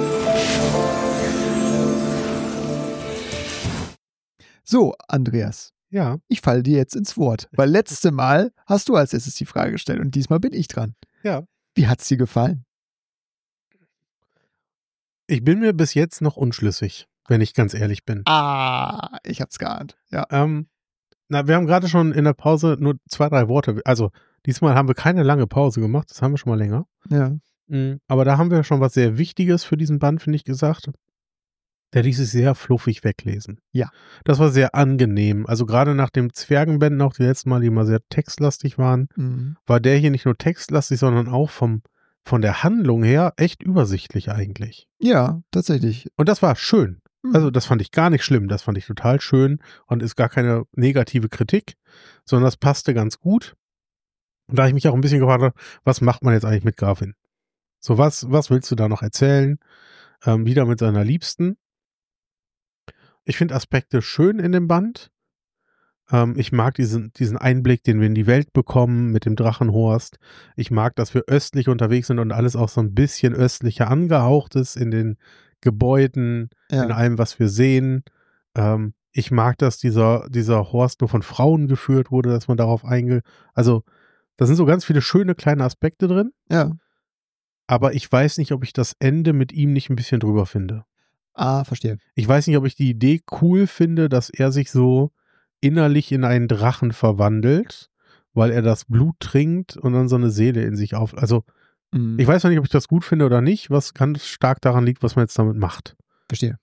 [SPEAKER 2] So, Andreas.
[SPEAKER 1] Ja.
[SPEAKER 2] Ich falle dir jetzt ins Wort. Weil letzte Mal hast du als erstes die Frage gestellt und diesmal bin ich dran.
[SPEAKER 1] Ja.
[SPEAKER 2] Wie hat's dir gefallen?
[SPEAKER 1] Ich bin mir bis jetzt noch unschlüssig, wenn ich ganz ehrlich bin.
[SPEAKER 2] Ich hab's geahnt. Ja.
[SPEAKER 1] Wir haben gerade schon in der Pause nur 2, 3 Worte. Also, diesmal haben wir keine lange Pause gemacht. Das haben wir schon mal länger.
[SPEAKER 2] Ja.
[SPEAKER 1] Aber da haben wir schon was sehr Wichtiges für diesen Band, finde ich, gesagt. Der ließ sich sehr fluffig weglesen.
[SPEAKER 2] Ja.
[SPEAKER 1] Das war sehr angenehm. Also gerade nach dem Zwergenbänden, auch die letzten Mal, die immer sehr textlastig waren, war der hier nicht nur textlastig, sondern auch von der Handlung her echt übersichtlich eigentlich.
[SPEAKER 2] Ja, tatsächlich.
[SPEAKER 1] Und das war schön. Also das fand ich gar nicht schlimm. Das fand ich total schön und ist gar keine negative Kritik, sondern das passte ganz gut. Und da ich mich auch ein bisschen gefragt habe, was macht man jetzt eigentlich mit Garvin? So, was willst du da noch erzählen? Wieder mit seiner Liebsten. Ich finde Aspekte schön in dem Band. Ich mag diesen Einblick, den wir in die Welt bekommen mit dem Drachenhorst. Ich mag, dass wir östlich unterwegs sind und alles auch so ein bisschen östlicher angehaucht ist in den Gebäuden, in allem, was wir sehen. Ich mag, dass dieser Horst nur von Frauen geführt wurde, dass man darauf also, da sind so ganz viele schöne kleine Aspekte drin.
[SPEAKER 2] Ja.
[SPEAKER 1] Aber ich weiß nicht, ob ich das Ende mit ihm nicht ein bisschen drüber finde.
[SPEAKER 2] Verstehe.
[SPEAKER 1] Ich weiß nicht, ob ich die Idee cool finde, dass er sich so innerlich in einen Drachen verwandelt, weil er das Blut trinkt und dann so eine Seele in sich auf. Also, ich weiß noch nicht, ob ich das gut finde oder nicht, was ganz stark daran liegt, was man jetzt damit macht.
[SPEAKER 2] Verstehe.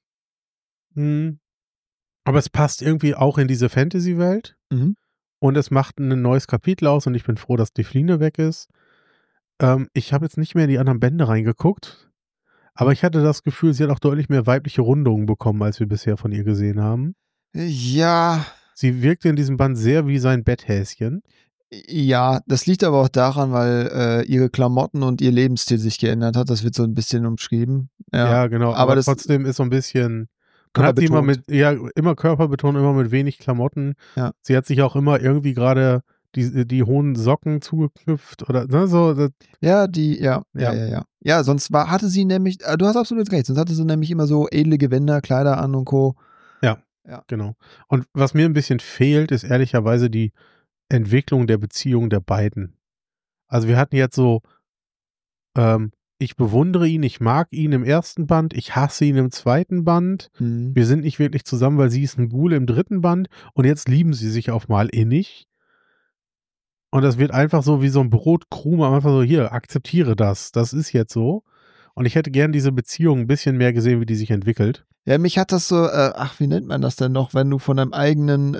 [SPEAKER 1] Aber es passt irgendwie auch in diese Fantasy-Welt. Und es macht ein neues Kapitel aus und ich bin froh, dass Delphine weg ist. Ich habe jetzt nicht mehr in die anderen Bände reingeguckt, aber ich hatte das Gefühl, sie hat auch deutlich mehr weibliche Rundungen bekommen, als wir bisher von ihr gesehen haben.
[SPEAKER 2] Ja.
[SPEAKER 1] Sie wirkte in diesem Band sehr wie sein Betthäschen.
[SPEAKER 2] Ja, das liegt aber auch daran, weil ihre Klamotten und ihr Lebensstil sich geändert hat. Das wird so ein bisschen umschrieben.
[SPEAKER 1] Ja, genau. Aber trotzdem ist so ein bisschen. Man hat sie immer körperbetont, immer mit wenig Klamotten.
[SPEAKER 2] Ja.
[SPEAKER 1] Sie hat sich auch immer irgendwie gerade die hohen Socken zugeknüpft oder ne, so.
[SPEAKER 2] Ja. Ja, sonst hatte sie nämlich, du hast absolut recht, sonst hatte sie nämlich immer so edle Gewänder, Kleider an und Co.
[SPEAKER 1] Ja.
[SPEAKER 2] Ja.
[SPEAKER 1] Genau. Und was mir ein bisschen fehlt, ist ehrlicherweise die Entwicklung der Beziehung der beiden. Also, wir hatten jetzt so, ich bewundere ihn, ich mag ihn im ersten Band, ich hasse ihn im zweiten Band.
[SPEAKER 2] Mhm.
[SPEAKER 1] Wir sind nicht wirklich zusammen, weil sie ist 'n Ghul im dritten Band und jetzt lieben sie sich auf mal innig. Und das wird einfach so wie so 'n Brotkrume, einfach so: „Hier, akzeptiere das. Das ist jetzt so.“ Und ich hätte gern diese Beziehung 'n bisschen mehr gesehen, wie die sich entwickelt.
[SPEAKER 2] Ja, mich hat das so, wie nennt man das denn noch, wenn du von deinem eigenen,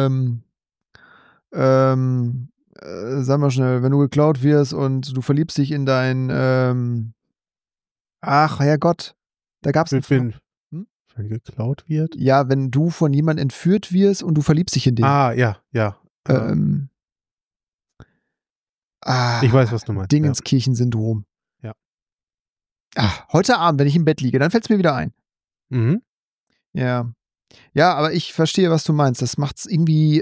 [SPEAKER 2] sag mal schnell, wenn du geklaut wirst und du verliebst dich in dein, ach Herrgott, da gab's 'n
[SPEAKER 1] Wenn
[SPEAKER 2] hm?
[SPEAKER 1] wenn geklaut wird?
[SPEAKER 2] Ja, wenn du von jemandem entführt wirst und du verliebst dich in den.
[SPEAKER 1] Ah, ja, ja.
[SPEAKER 2] Ähm,
[SPEAKER 1] Ich weiß, was du meinst, ja.
[SPEAKER 2] Dingenskirchen-Syndrom.
[SPEAKER 1] Ja.
[SPEAKER 2] Heute Abend, wenn ich im Bett liege, dann fällt's mir wieder ein.
[SPEAKER 1] Mhm.
[SPEAKER 2] Ja. Ja, aber ich verstehe, was du meinst. Das macht's irgendwie,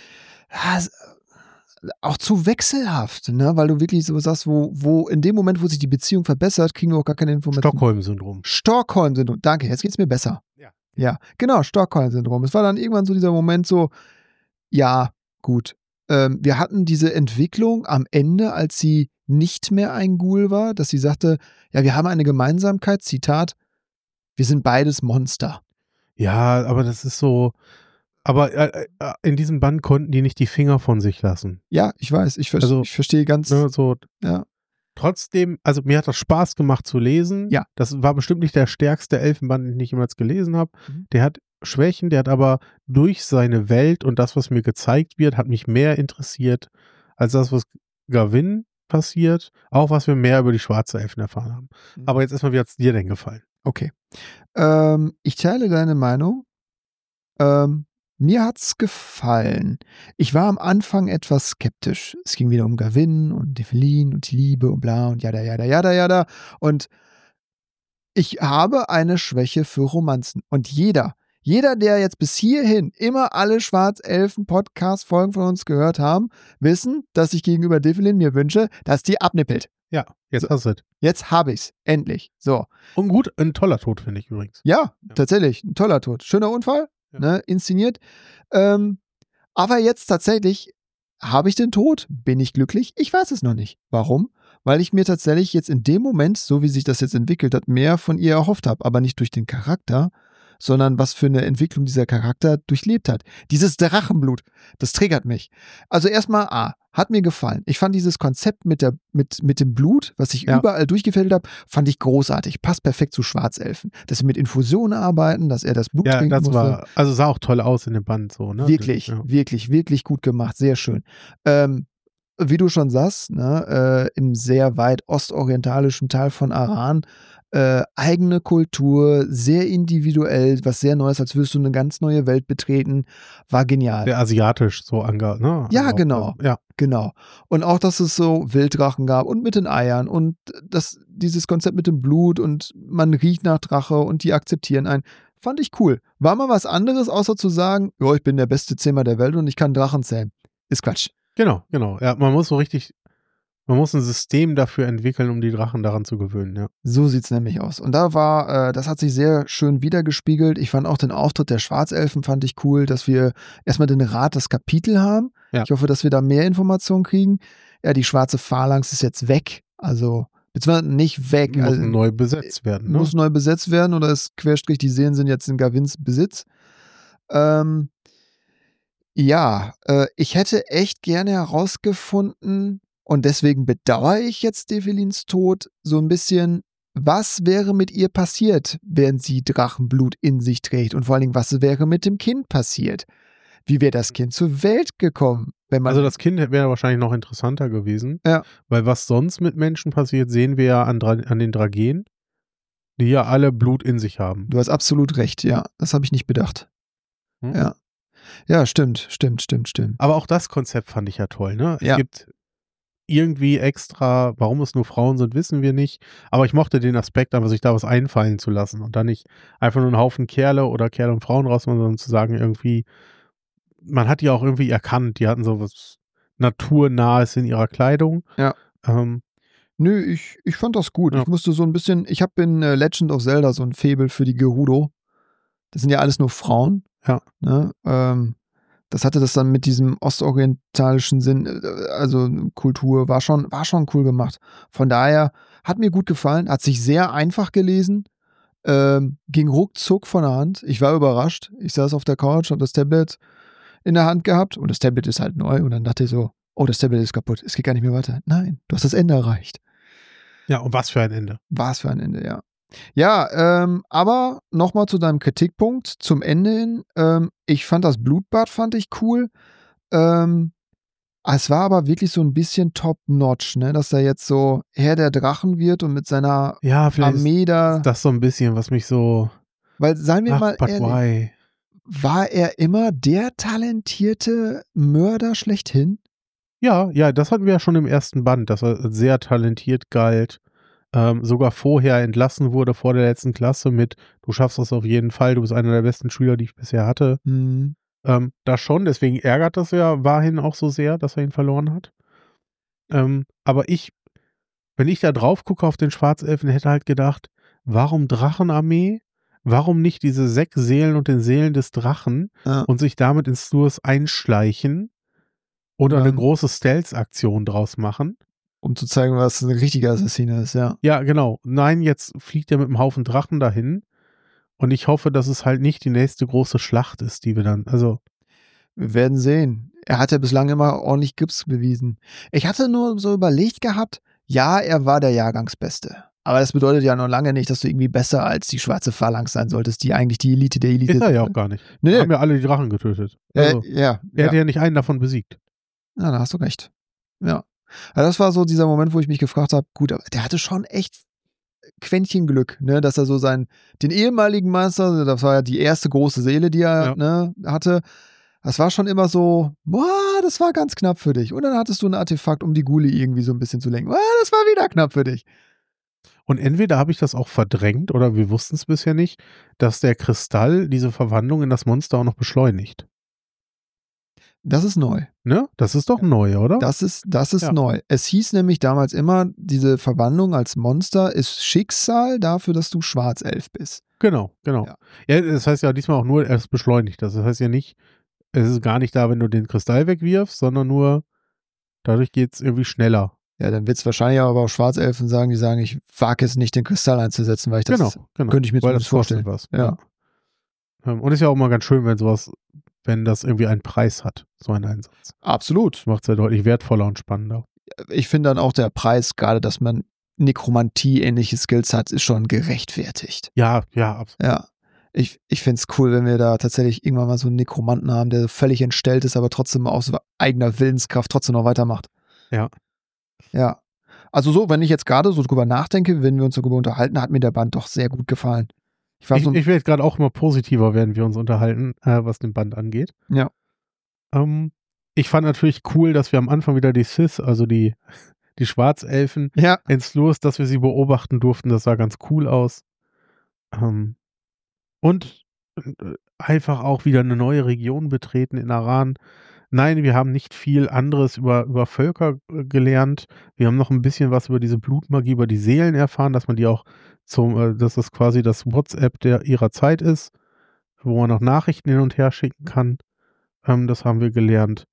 [SPEAKER 2] auch zu wechselhaft, ne? Weil du wirklich so sagst, wo in dem Moment, wo sich die Beziehung verbessert, kriegen wir auch gar keine Informationen.
[SPEAKER 1] Stockholm-Syndrom.
[SPEAKER 2] Stockholm-Syndrom. Danke, jetzt geht's mir besser.
[SPEAKER 1] Ja.
[SPEAKER 2] Ja, genau, Stockholm-Syndrom. Es war dann irgendwann so dieser Moment so, ja, gut. Wir hatten diese Entwicklung am Ende, als sie nicht mehr ein Ghoul war, dass sie sagte, ja, wir haben eine Gemeinsamkeit, Zitat, wir sind beides Monster.
[SPEAKER 1] Ja, aber das ist so, aber, in diesem Band konnten die nicht die Finger von sich lassen.
[SPEAKER 2] Ja, ich weiß,
[SPEAKER 1] Also,
[SPEAKER 2] ich verstehe ganz,
[SPEAKER 1] ne, so
[SPEAKER 2] ja,
[SPEAKER 1] trotzdem, also, mir hat das Spaß gemacht zu lesen.
[SPEAKER 2] ja.
[SPEAKER 1] Das war bestimmt nicht der stärkste Elfenband, den ich jemals gelesen habe.
[SPEAKER 2] Mhm.
[SPEAKER 1] Der hat Schwächen, der hat aber durch seine Welt und das, was mir gezeigt wird, hat mich mehr interessiert als das, was Gavin passiert, auch was wir mehr über die schwarze Elfen erfahren haben.
[SPEAKER 2] Mhm.
[SPEAKER 1] Aber jetzt erst mal, wie hat's dir denn gefallen?
[SPEAKER 2] Okay. Ich teile deine Meinung. Mir hat's gefallen. Ich war am Anfang etwas skeptisch. Es ging wieder um Gavin und Develin und die Liebe und bla und jada, jada, jada, jada. Und ich habe eine Schwäche für Romanzen. Und jeder, der jetzt bis hierhin immer alle Schwarzelfen-Podcast-Folgen von uns gehört haben, wissen, dass ich gegenüber Develin mir wünsche, dass die abnippelt.
[SPEAKER 1] Ja, jetzt
[SPEAKER 2] So.
[SPEAKER 1] hast du's.
[SPEAKER 2] Jetzt habe ich's. Endlich. So.
[SPEAKER 1] Und gut, 'n toller Tod, finde ich übrigens.
[SPEAKER 2] Ja, tatsächlich. Ein toller Tod. Schöner Unfall,
[SPEAKER 1] Ja.
[SPEAKER 2] ne, inszeniert. Aber jetzt tatsächlich habe ich den Tod? Bin ich glücklich? Ich weiß es noch nicht. Warum? Weil ich mir tatsächlich jetzt in dem Moment, so wie sich das jetzt entwickelt hat, mehr von ihr erhofft habe. Aber nicht durch den Charakter, sondern was für eine Entwicklung dieser Charakter durchlebt hat. Dieses Drachenblut, das triggert mich. Also erstmal, hat mir gefallen. Ich fand dieses Konzept mit dem Blut, was ich
[SPEAKER 1] Ja.
[SPEAKER 2] überall durchgefädelt habe, fand ich großartig. Passt perfekt zu Schwarzelfen. Dass sie mit Infusionen arbeiten, dass er das Blut
[SPEAKER 1] Ja,
[SPEAKER 2] trinken
[SPEAKER 1] das
[SPEAKER 2] musste.
[SPEAKER 1] war, also, sah auch toll aus in dem Band so, ne?
[SPEAKER 2] Wirklich,
[SPEAKER 1] Ja.
[SPEAKER 2] wirklich, wirklich gut gemacht. Sehr schön. Wie du schon sagst, ne, im sehr weit ostorientalischen Teil von Aran, eigene Kultur, sehr individuell, was sehr Neues, als würdest du eine ganz neue Welt betreten, war genial.
[SPEAKER 1] Sehr asiatisch so ne?
[SPEAKER 2] Ja,
[SPEAKER 1] Also,
[SPEAKER 2] genau.
[SPEAKER 1] ja.
[SPEAKER 2] Genau. Und auch, dass es so Wilddrachen gab und mit den Eiern und dieses Konzept mit dem Blut und man riecht nach Drache und die akzeptieren einen. Fand ich cool. War mal was anderes, außer zu sagen, ja, ich bin der beste Zähmer der Welt und ich kann Drachen zähmen. Ist Quatsch.
[SPEAKER 1] Genau, genau. Ja, man muss ein System dafür entwickeln, um die Drachen daran zu gewöhnen, ja.
[SPEAKER 2] So sieht's nämlich aus. Und da war, das hat sich sehr schön wiedergespiegelt. Ich fand auch den Auftritt der Schwarzelfen fand ich cool, dass wir erstmal den Rat, das Kapitel haben.
[SPEAKER 1] Ja.
[SPEAKER 2] Ich hoffe, dass wir da mehr Informationen kriegen. Ja, die schwarze Phalanx ist jetzt weg. Also, beziehungsweise nicht weg.
[SPEAKER 1] Muss
[SPEAKER 2] Also,
[SPEAKER 1] neu besetzt werden, ne?
[SPEAKER 2] muss neu besetzt werden oder ist Querstrich, die Seelen sind jetzt in Gavins Besitz. Ja, ich hätte echt gerne herausgefunden und deswegen bedauere ich jetzt Develins Tod so ein bisschen, was wäre mit ihr passiert, während sie Drachenblut in sich trägt und vor allen Dingen, was wäre mit dem Kind passiert? Wie wäre das Kind zur Welt gekommen, wenn man
[SPEAKER 1] Also, das Kind wäre wahrscheinlich noch interessanter gewesen.
[SPEAKER 2] Ja.
[SPEAKER 1] Weil was sonst mit Menschen passiert, sehen wir ja an den Dragenen, die ja alle Blut in sich haben.
[SPEAKER 2] Du hast absolut recht, ja, das habe ich nicht bedacht.
[SPEAKER 1] Hm?
[SPEAKER 2] Ja. Ja, stimmt.
[SPEAKER 1] Aber auch das Konzept fand ich ja toll, ne? Es
[SPEAKER 2] Ja.
[SPEAKER 1] gibt irgendwie extra, warum es nur Frauen sind, wissen wir nicht. Aber ich mochte den Aspekt einfach, sich da was einfallen zu lassen und dann nicht einfach nur 'n Haufen Kerle oder Kerle und Frauen rausmachen, sondern zu sagen irgendwie, man hat die auch irgendwie erkannt, die hatten so was Naturnahes in ihrer Kleidung.
[SPEAKER 2] Ja.
[SPEAKER 1] Ähm,
[SPEAKER 2] Nö, ich fand das gut.
[SPEAKER 1] Ja.
[SPEAKER 2] Ich musste so ein bisschen ich habe in, Legend of Zelda so ein Faible für die Gerudo. Das sind ja alles nur Frauen.
[SPEAKER 1] Ja.
[SPEAKER 2] Ne? Das hatte das dann mit diesem ostorientalischen Sinn, also Kultur, war schon cool gemacht. Von daher hat mir gut gefallen, hat sich sehr einfach gelesen, ging ruckzuck von der Hand. Ich war überrascht. Ich saß auf der Couch, habe das Tablet in der Hand gehabt und das Tablet ist halt neu und dann dachte ich so, oh, das Tablet ist kaputt, es geht gar nicht mehr weiter. Nein, du hast das Ende erreicht.
[SPEAKER 1] Ja, und was für ein Ende.
[SPEAKER 2] War es für ein Ende, ja. Ja, aber nochmal zu deinem Kritikpunkt zum Ende hin. Ich fand das Blutbad fand ich cool. Es war aber wirklich so ein bisschen top-notch, ne? Dass er jetzt so Herr der Drachen wird und mit seiner
[SPEAKER 1] Ja, vielleicht
[SPEAKER 2] Armee da.
[SPEAKER 1] ist das so ein bisschen, was mich so.
[SPEAKER 2] Weil, seien wir mal
[SPEAKER 1] But
[SPEAKER 2] ehrlich,
[SPEAKER 1] why?
[SPEAKER 2] war er immer der talentierte Mörder schlechthin?
[SPEAKER 1] Ja, das hatten wir ja schon im ersten Band, dass er sehr talentiert galt. Sogar vorher entlassen wurde vor der letzten Klasse mit, du schaffst das auf jeden Fall, du bist einer der besten Schüler, die ich bisher hatte.
[SPEAKER 2] Mhm.
[SPEAKER 1] Das schon, deswegen ärgert das ja Wahin auch so sehr, dass er ihn verloren hat. Aber wenn ich da drauf gucke auf den Schwarzelfen, hätte halt gedacht, warum Drachenarmee? Warum nicht diese 6 Seelen und den Seelen des Drachen
[SPEAKER 2] Ja.
[SPEAKER 1] und sich damit ins Sturs einschleichen oder
[SPEAKER 2] Ja.
[SPEAKER 1] eine große Stealth-Aktion draus machen?
[SPEAKER 2] Um zu zeigen, was ein richtiger Assassine ist, ja.
[SPEAKER 1] Ja, genau. Nein, jetzt fliegt er mit einem Haufen Drachen dahin und ich hoffe, dass es halt nicht die nächste große Schlacht ist, die wir dann, also.
[SPEAKER 2] Wir werden sehen. Er hat ja bislang immer ordentlich Gips bewiesen. Ich hatte nur so überlegt gehabt, ja, er war der Jahrgangsbeste. Aber das bedeutet ja noch lange nicht, dass du irgendwie besser als die schwarze Phalanx sein solltest, die eigentlich die Elite der Elite
[SPEAKER 1] Ist er ja auch gar nicht.
[SPEAKER 2] Nee.
[SPEAKER 1] Haben ja alle die Drachen getötet. Also,
[SPEAKER 2] ja.
[SPEAKER 1] er hätte ja nicht einen davon besiegt.
[SPEAKER 2] Ja, da hast du recht. Ja. Also das war so dieser Moment, wo ich mich gefragt habe, gut, aber der hatte schon echt Quäntchen Glück, ne, dass er so den ehemaligen Meister, das war ja die erste große Seele, die er hatte, das war schon immer so, boah, das war ganz knapp für dich. Und dann hattest du ein Artefakt, um die Ghule irgendwie so ein bisschen zu lenken. Boah, das war wieder knapp für dich.
[SPEAKER 1] Und entweder habe ich das auch verdrängt oder wir wussten es bisher nicht, dass der Kristall diese Verwandlung in das Monster auch noch beschleunigt.
[SPEAKER 2] Das ist neu.
[SPEAKER 1] Ne? Das ist doch neu, oder?
[SPEAKER 2] Das ist neu. Es hieß nämlich damals immer, diese Verwandlung als Monster ist Schicksal dafür, dass du Schwarzelf bist.
[SPEAKER 1] Genau. Ja, das heißt ja diesmal auch nur, er ist beschleunigt. Das heißt ja nicht, es ist gar nicht da, wenn du den Kristall wegwirfst, sondern nur, dadurch geht es irgendwie schneller.
[SPEAKER 2] Ja, dann wird es wahrscheinlich aber auch Schwarzelfen sagen, die sagen, ich wage es nicht, den Kristall einzusetzen, weil ich das könnte ich mir zumindest vorstellen.
[SPEAKER 1] Was.
[SPEAKER 2] Ja.
[SPEAKER 1] Und ist ja auch mal ganz schön, wenn das irgendwie einen Preis hat, so ein Einsatz.
[SPEAKER 2] Absolut.
[SPEAKER 1] Macht es ja deutlich wertvoller und spannender.
[SPEAKER 2] Ich finde dann auch der Preis, gerade dass man Nekromantie-ähnliche Skills hat, ist schon gerechtfertigt.
[SPEAKER 1] Ja, absolut.
[SPEAKER 2] Ja. Ich finde es cool, wenn wir da tatsächlich irgendwann mal so einen Nekromanten haben, der völlig entstellt ist, aber trotzdem aus eigener Willenskraft trotzdem noch weitermacht.
[SPEAKER 1] Ja.
[SPEAKER 2] Ja. Also so, wenn ich jetzt gerade so drüber nachdenke, wenn wir uns darüber unterhalten, hat mir der Band doch sehr gut gefallen.
[SPEAKER 1] Ich werde gerade auch immer positiver, während wir uns unterhalten, was den Band angeht.
[SPEAKER 2] Ja.
[SPEAKER 1] Ich fand natürlich cool, dass wir am Anfang wieder die Sith, also die Schwarzelfen, ins Los, dass wir sie beobachten durften. Das sah ganz cool aus. Und einfach auch wieder eine neue Region betreten in Aran. Nein, wir haben nicht viel anderes über Völker gelernt. Wir haben noch ein bisschen was über diese Blutmagie, über die Seelen erfahren, dass man die auch dass das quasi das WhatsApp ihrer Zeit ist, wo man noch Nachrichten hin und her schicken kann. Das haben wir gelernt.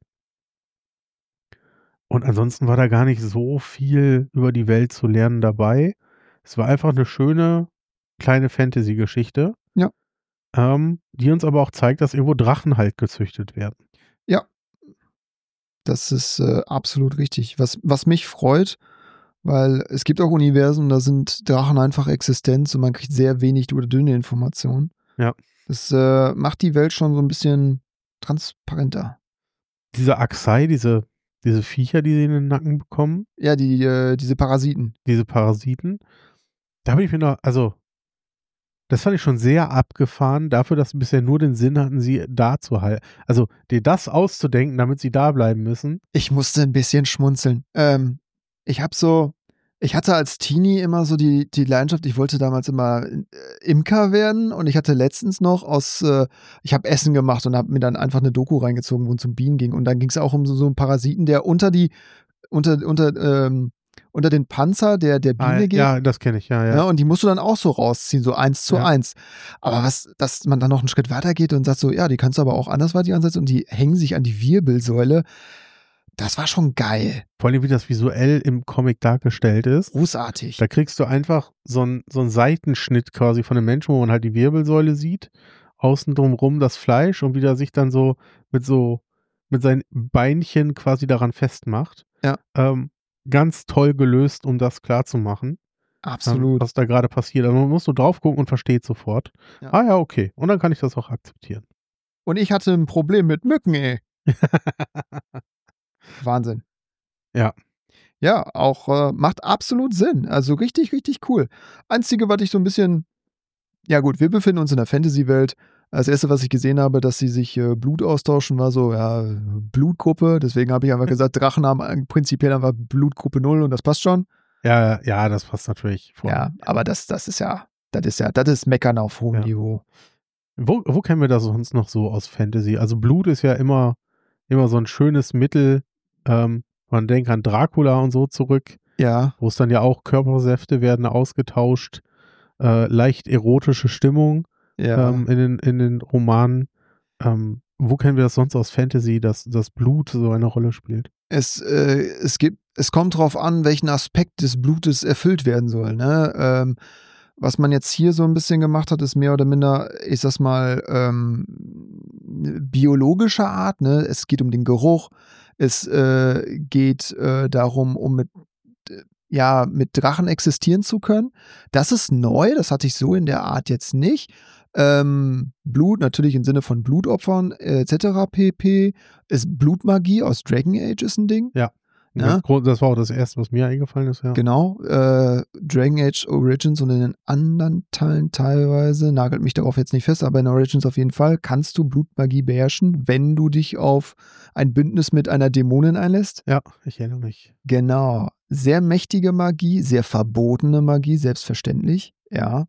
[SPEAKER 1] Und ansonsten war da gar nicht so viel über die Welt zu lernen dabei. Es war einfach eine schöne kleine Fantasy-Geschichte.
[SPEAKER 2] Ja.
[SPEAKER 1] Die uns aber auch zeigt, dass irgendwo Drachen halt gezüchtet werden.
[SPEAKER 2] Ja. Das ist absolut richtig. Was mich freut, weil es gibt auch Universen, da sind Drachen einfach Existenz und man kriegt sehr wenig oder dünne Informationen.
[SPEAKER 1] Ja.
[SPEAKER 2] Das macht die Welt schon so ein bisschen transparenter.
[SPEAKER 1] Diese Axai, diese Viecher, die sie in den Nacken bekommen.
[SPEAKER 2] Ja, diese Parasiten.
[SPEAKER 1] Diese Parasiten. Da bin ich mir noch, also das fand ich schon sehr abgefahren, dafür, dass sie bisher nur den Sinn hatten, sie da zu halten. Also, dir das auszudenken, damit sie da bleiben müssen.
[SPEAKER 2] Ich musste ein bisschen schmunzeln. Ich hatte als Teenie immer so die Leidenschaft, ich wollte damals immer Imker werden und ich hatte letztens noch ich habe Essen gemacht und habe mir dann einfach eine Doku reingezogen, wo es um Bienen ging und dann ging es auch um so einen Parasiten, der unter unter den Panzer der Biene geht.
[SPEAKER 1] Ja, das kenne ich, ja.
[SPEAKER 2] Ja, und die musst du dann auch so rausziehen, so 1:1. Aber dass man dann noch einen Schritt weiter geht und sagt so, ja, die kannst du aber auch andersweitig ansetzen und die hängen sich an die Wirbelsäule. Das war schon geil.
[SPEAKER 1] Vor allem, wie das visuell im Comic dargestellt ist.
[SPEAKER 2] Großartig.
[SPEAKER 1] Da kriegst du einfach so einen Seitenschnitt quasi von dem Menschen, wo man halt die Wirbelsäule sieht, außen drumrum das Fleisch und wie der sich dann so mit seinen Beinchen quasi daran festmacht.
[SPEAKER 2] Ja.
[SPEAKER 1] Ganz toll gelöst, um das klarzumachen.
[SPEAKER 2] Absolut.
[SPEAKER 1] Was da gerade passiert. Also man muss so drauf gucken und versteht sofort.
[SPEAKER 2] Ja.
[SPEAKER 1] Ah ja, okay. Und dann kann ich das auch akzeptieren.
[SPEAKER 2] Und ich hatte ein Problem mit Mücken, ey. Wahnsinn.
[SPEAKER 1] Ja.
[SPEAKER 2] Ja, auch macht absolut Sinn. Also richtig, richtig cool. Einzige, was ich so ein bisschen, ja gut, wir befinden uns in der Fantasy-Welt. Das erste, was ich gesehen habe, dass sie sich Blut austauschen, war so, ja, Blutgruppe. Deswegen habe ich einfach gesagt, Drachen haben prinzipiell einfach Blutgruppe 0 und das passt schon.
[SPEAKER 1] Ja, das passt natürlich.
[SPEAKER 2] Ja, aber das ist Meckern auf hohem Niveau.
[SPEAKER 1] Wo kennen wir das sonst noch so aus Fantasy? Also Blut ist ja immer so ein schönes Mittel. Man denkt an Dracula und so zurück.
[SPEAKER 2] Ja.
[SPEAKER 1] Wo es dann ja auch Körpersäfte werden ausgetauscht. Leicht erotische Stimmung in den Romanen. Wo kennen wir das sonst aus Fantasy, dass das Blut so eine Rolle spielt?
[SPEAKER 2] Es kommt drauf an, welchen Aspekt des Blutes erfüllt werden soll, ne? Was man jetzt hier so ein bisschen gemacht hat, ist mehr oder minder, ich sag's mal, biologischer Art, ne? Es geht um den Geruch, es geht darum, mit Drachen existieren zu können. Das ist neu, das hatte ich so in der Art jetzt nicht. Blut natürlich im Sinne von Blutopfern etc. pp. Ist Blutmagie aus Dragon Age ist ein Ding.
[SPEAKER 1] Ja.
[SPEAKER 2] Ja?
[SPEAKER 1] Das war auch das Erste, was mir eingefallen ist, ja.
[SPEAKER 2] Genau. Dragon Age Origins und in den anderen Teilen teilweise, nagelt mich darauf jetzt nicht fest, aber in Origins auf jeden Fall, kannst du Blutmagie beherrschen, wenn du dich auf ein Bündnis mit einer Dämonin einlässt.
[SPEAKER 1] Ja, ich erinnere mich.
[SPEAKER 2] Genau. Sehr mächtige Magie, sehr verbotene Magie, selbstverständlich. Ja.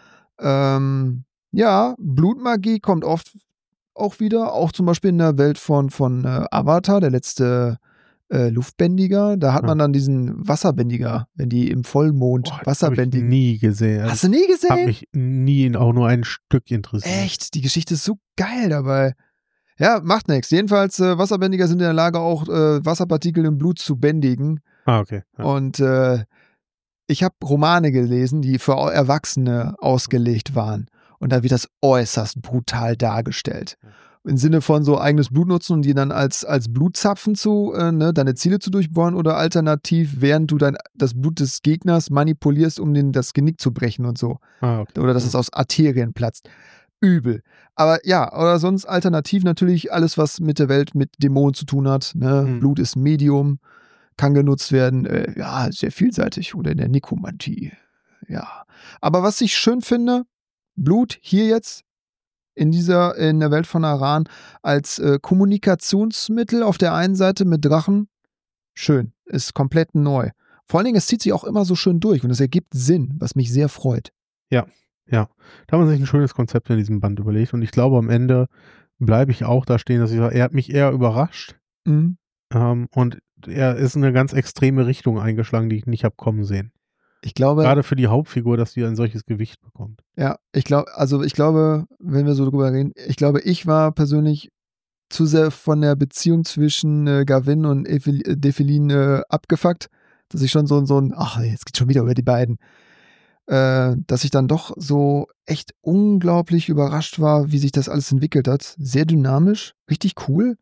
[SPEAKER 2] Ja, Blutmagie kommt oft auch wieder, auch zum Beispiel in der Welt von Avatar, der letzte Luftbändiger. Da hat man dann diesen Wasserbändiger, wenn die im Vollmond Wasserbändigen.
[SPEAKER 1] Hab ich nie gesehen.
[SPEAKER 2] Hast du nie gesehen?
[SPEAKER 1] Hab mich nie auch nur ein Stück interessiert.
[SPEAKER 2] Echt? Die Geschichte ist so geil dabei. Ja, macht nichts. Jedenfalls, Wasserbändiger sind in der Lage, auch Wasserpartikel im Blut zu bändigen.
[SPEAKER 1] Ah, okay. Ja.
[SPEAKER 2] Und ich habe Romane gelesen, die für Erwachsene ausgelegt waren. Und da wird das äußerst brutal dargestellt. Im Sinne von so eigenes Blut nutzen und die dann als Blutzapfen deine Ziele zu durchbohren oder alternativ, während du das Blut des Gegners manipulierst, um das Genick zu brechen und so.
[SPEAKER 1] Ah, okay.
[SPEAKER 2] Oder dass es aus Arterien platzt. Übel. Aber ja, oder sonst alternativ natürlich alles, was mit der Welt mit Dämonen zu tun hat. Ne? Blut ist Medium, kann genutzt werden, sehr vielseitig oder in der Nekromantie. Ja. Aber was ich schön finde, Blut hier jetzt in der Welt von Aran als Kommunikationsmittel auf der einen Seite mit Drachen, schön, ist komplett neu. Vor allen Dingen, es zieht sich auch immer so schön durch und es ergibt Sinn, was mich sehr freut.
[SPEAKER 1] Ja. Da haben wir sich ein schönes Konzept in diesem Band überlegt und ich glaube, am Ende bleibe ich auch da stehen, dass ich sage, er hat mich eher überrascht und er ist in eine ganz extreme Richtung eingeschlagen, die ich nicht habe kommen sehen.
[SPEAKER 2] Ich glaube,
[SPEAKER 1] gerade für die Hauptfigur, dass die ein solches Gewicht bekommt.
[SPEAKER 2] Ja, ich glaube, wenn wir so drüber reden, ich war persönlich zu sehr von der Beziehung zwischen Gavin und Defelin abgefuckt, dass ich schon so ein, ach, jetzt geht's schon wieder über die beiden, dass ich dann doch so echt unglaublich überrascht war, wie sich das alles entwickelt hat. Sehr dynamisch, richtig cool.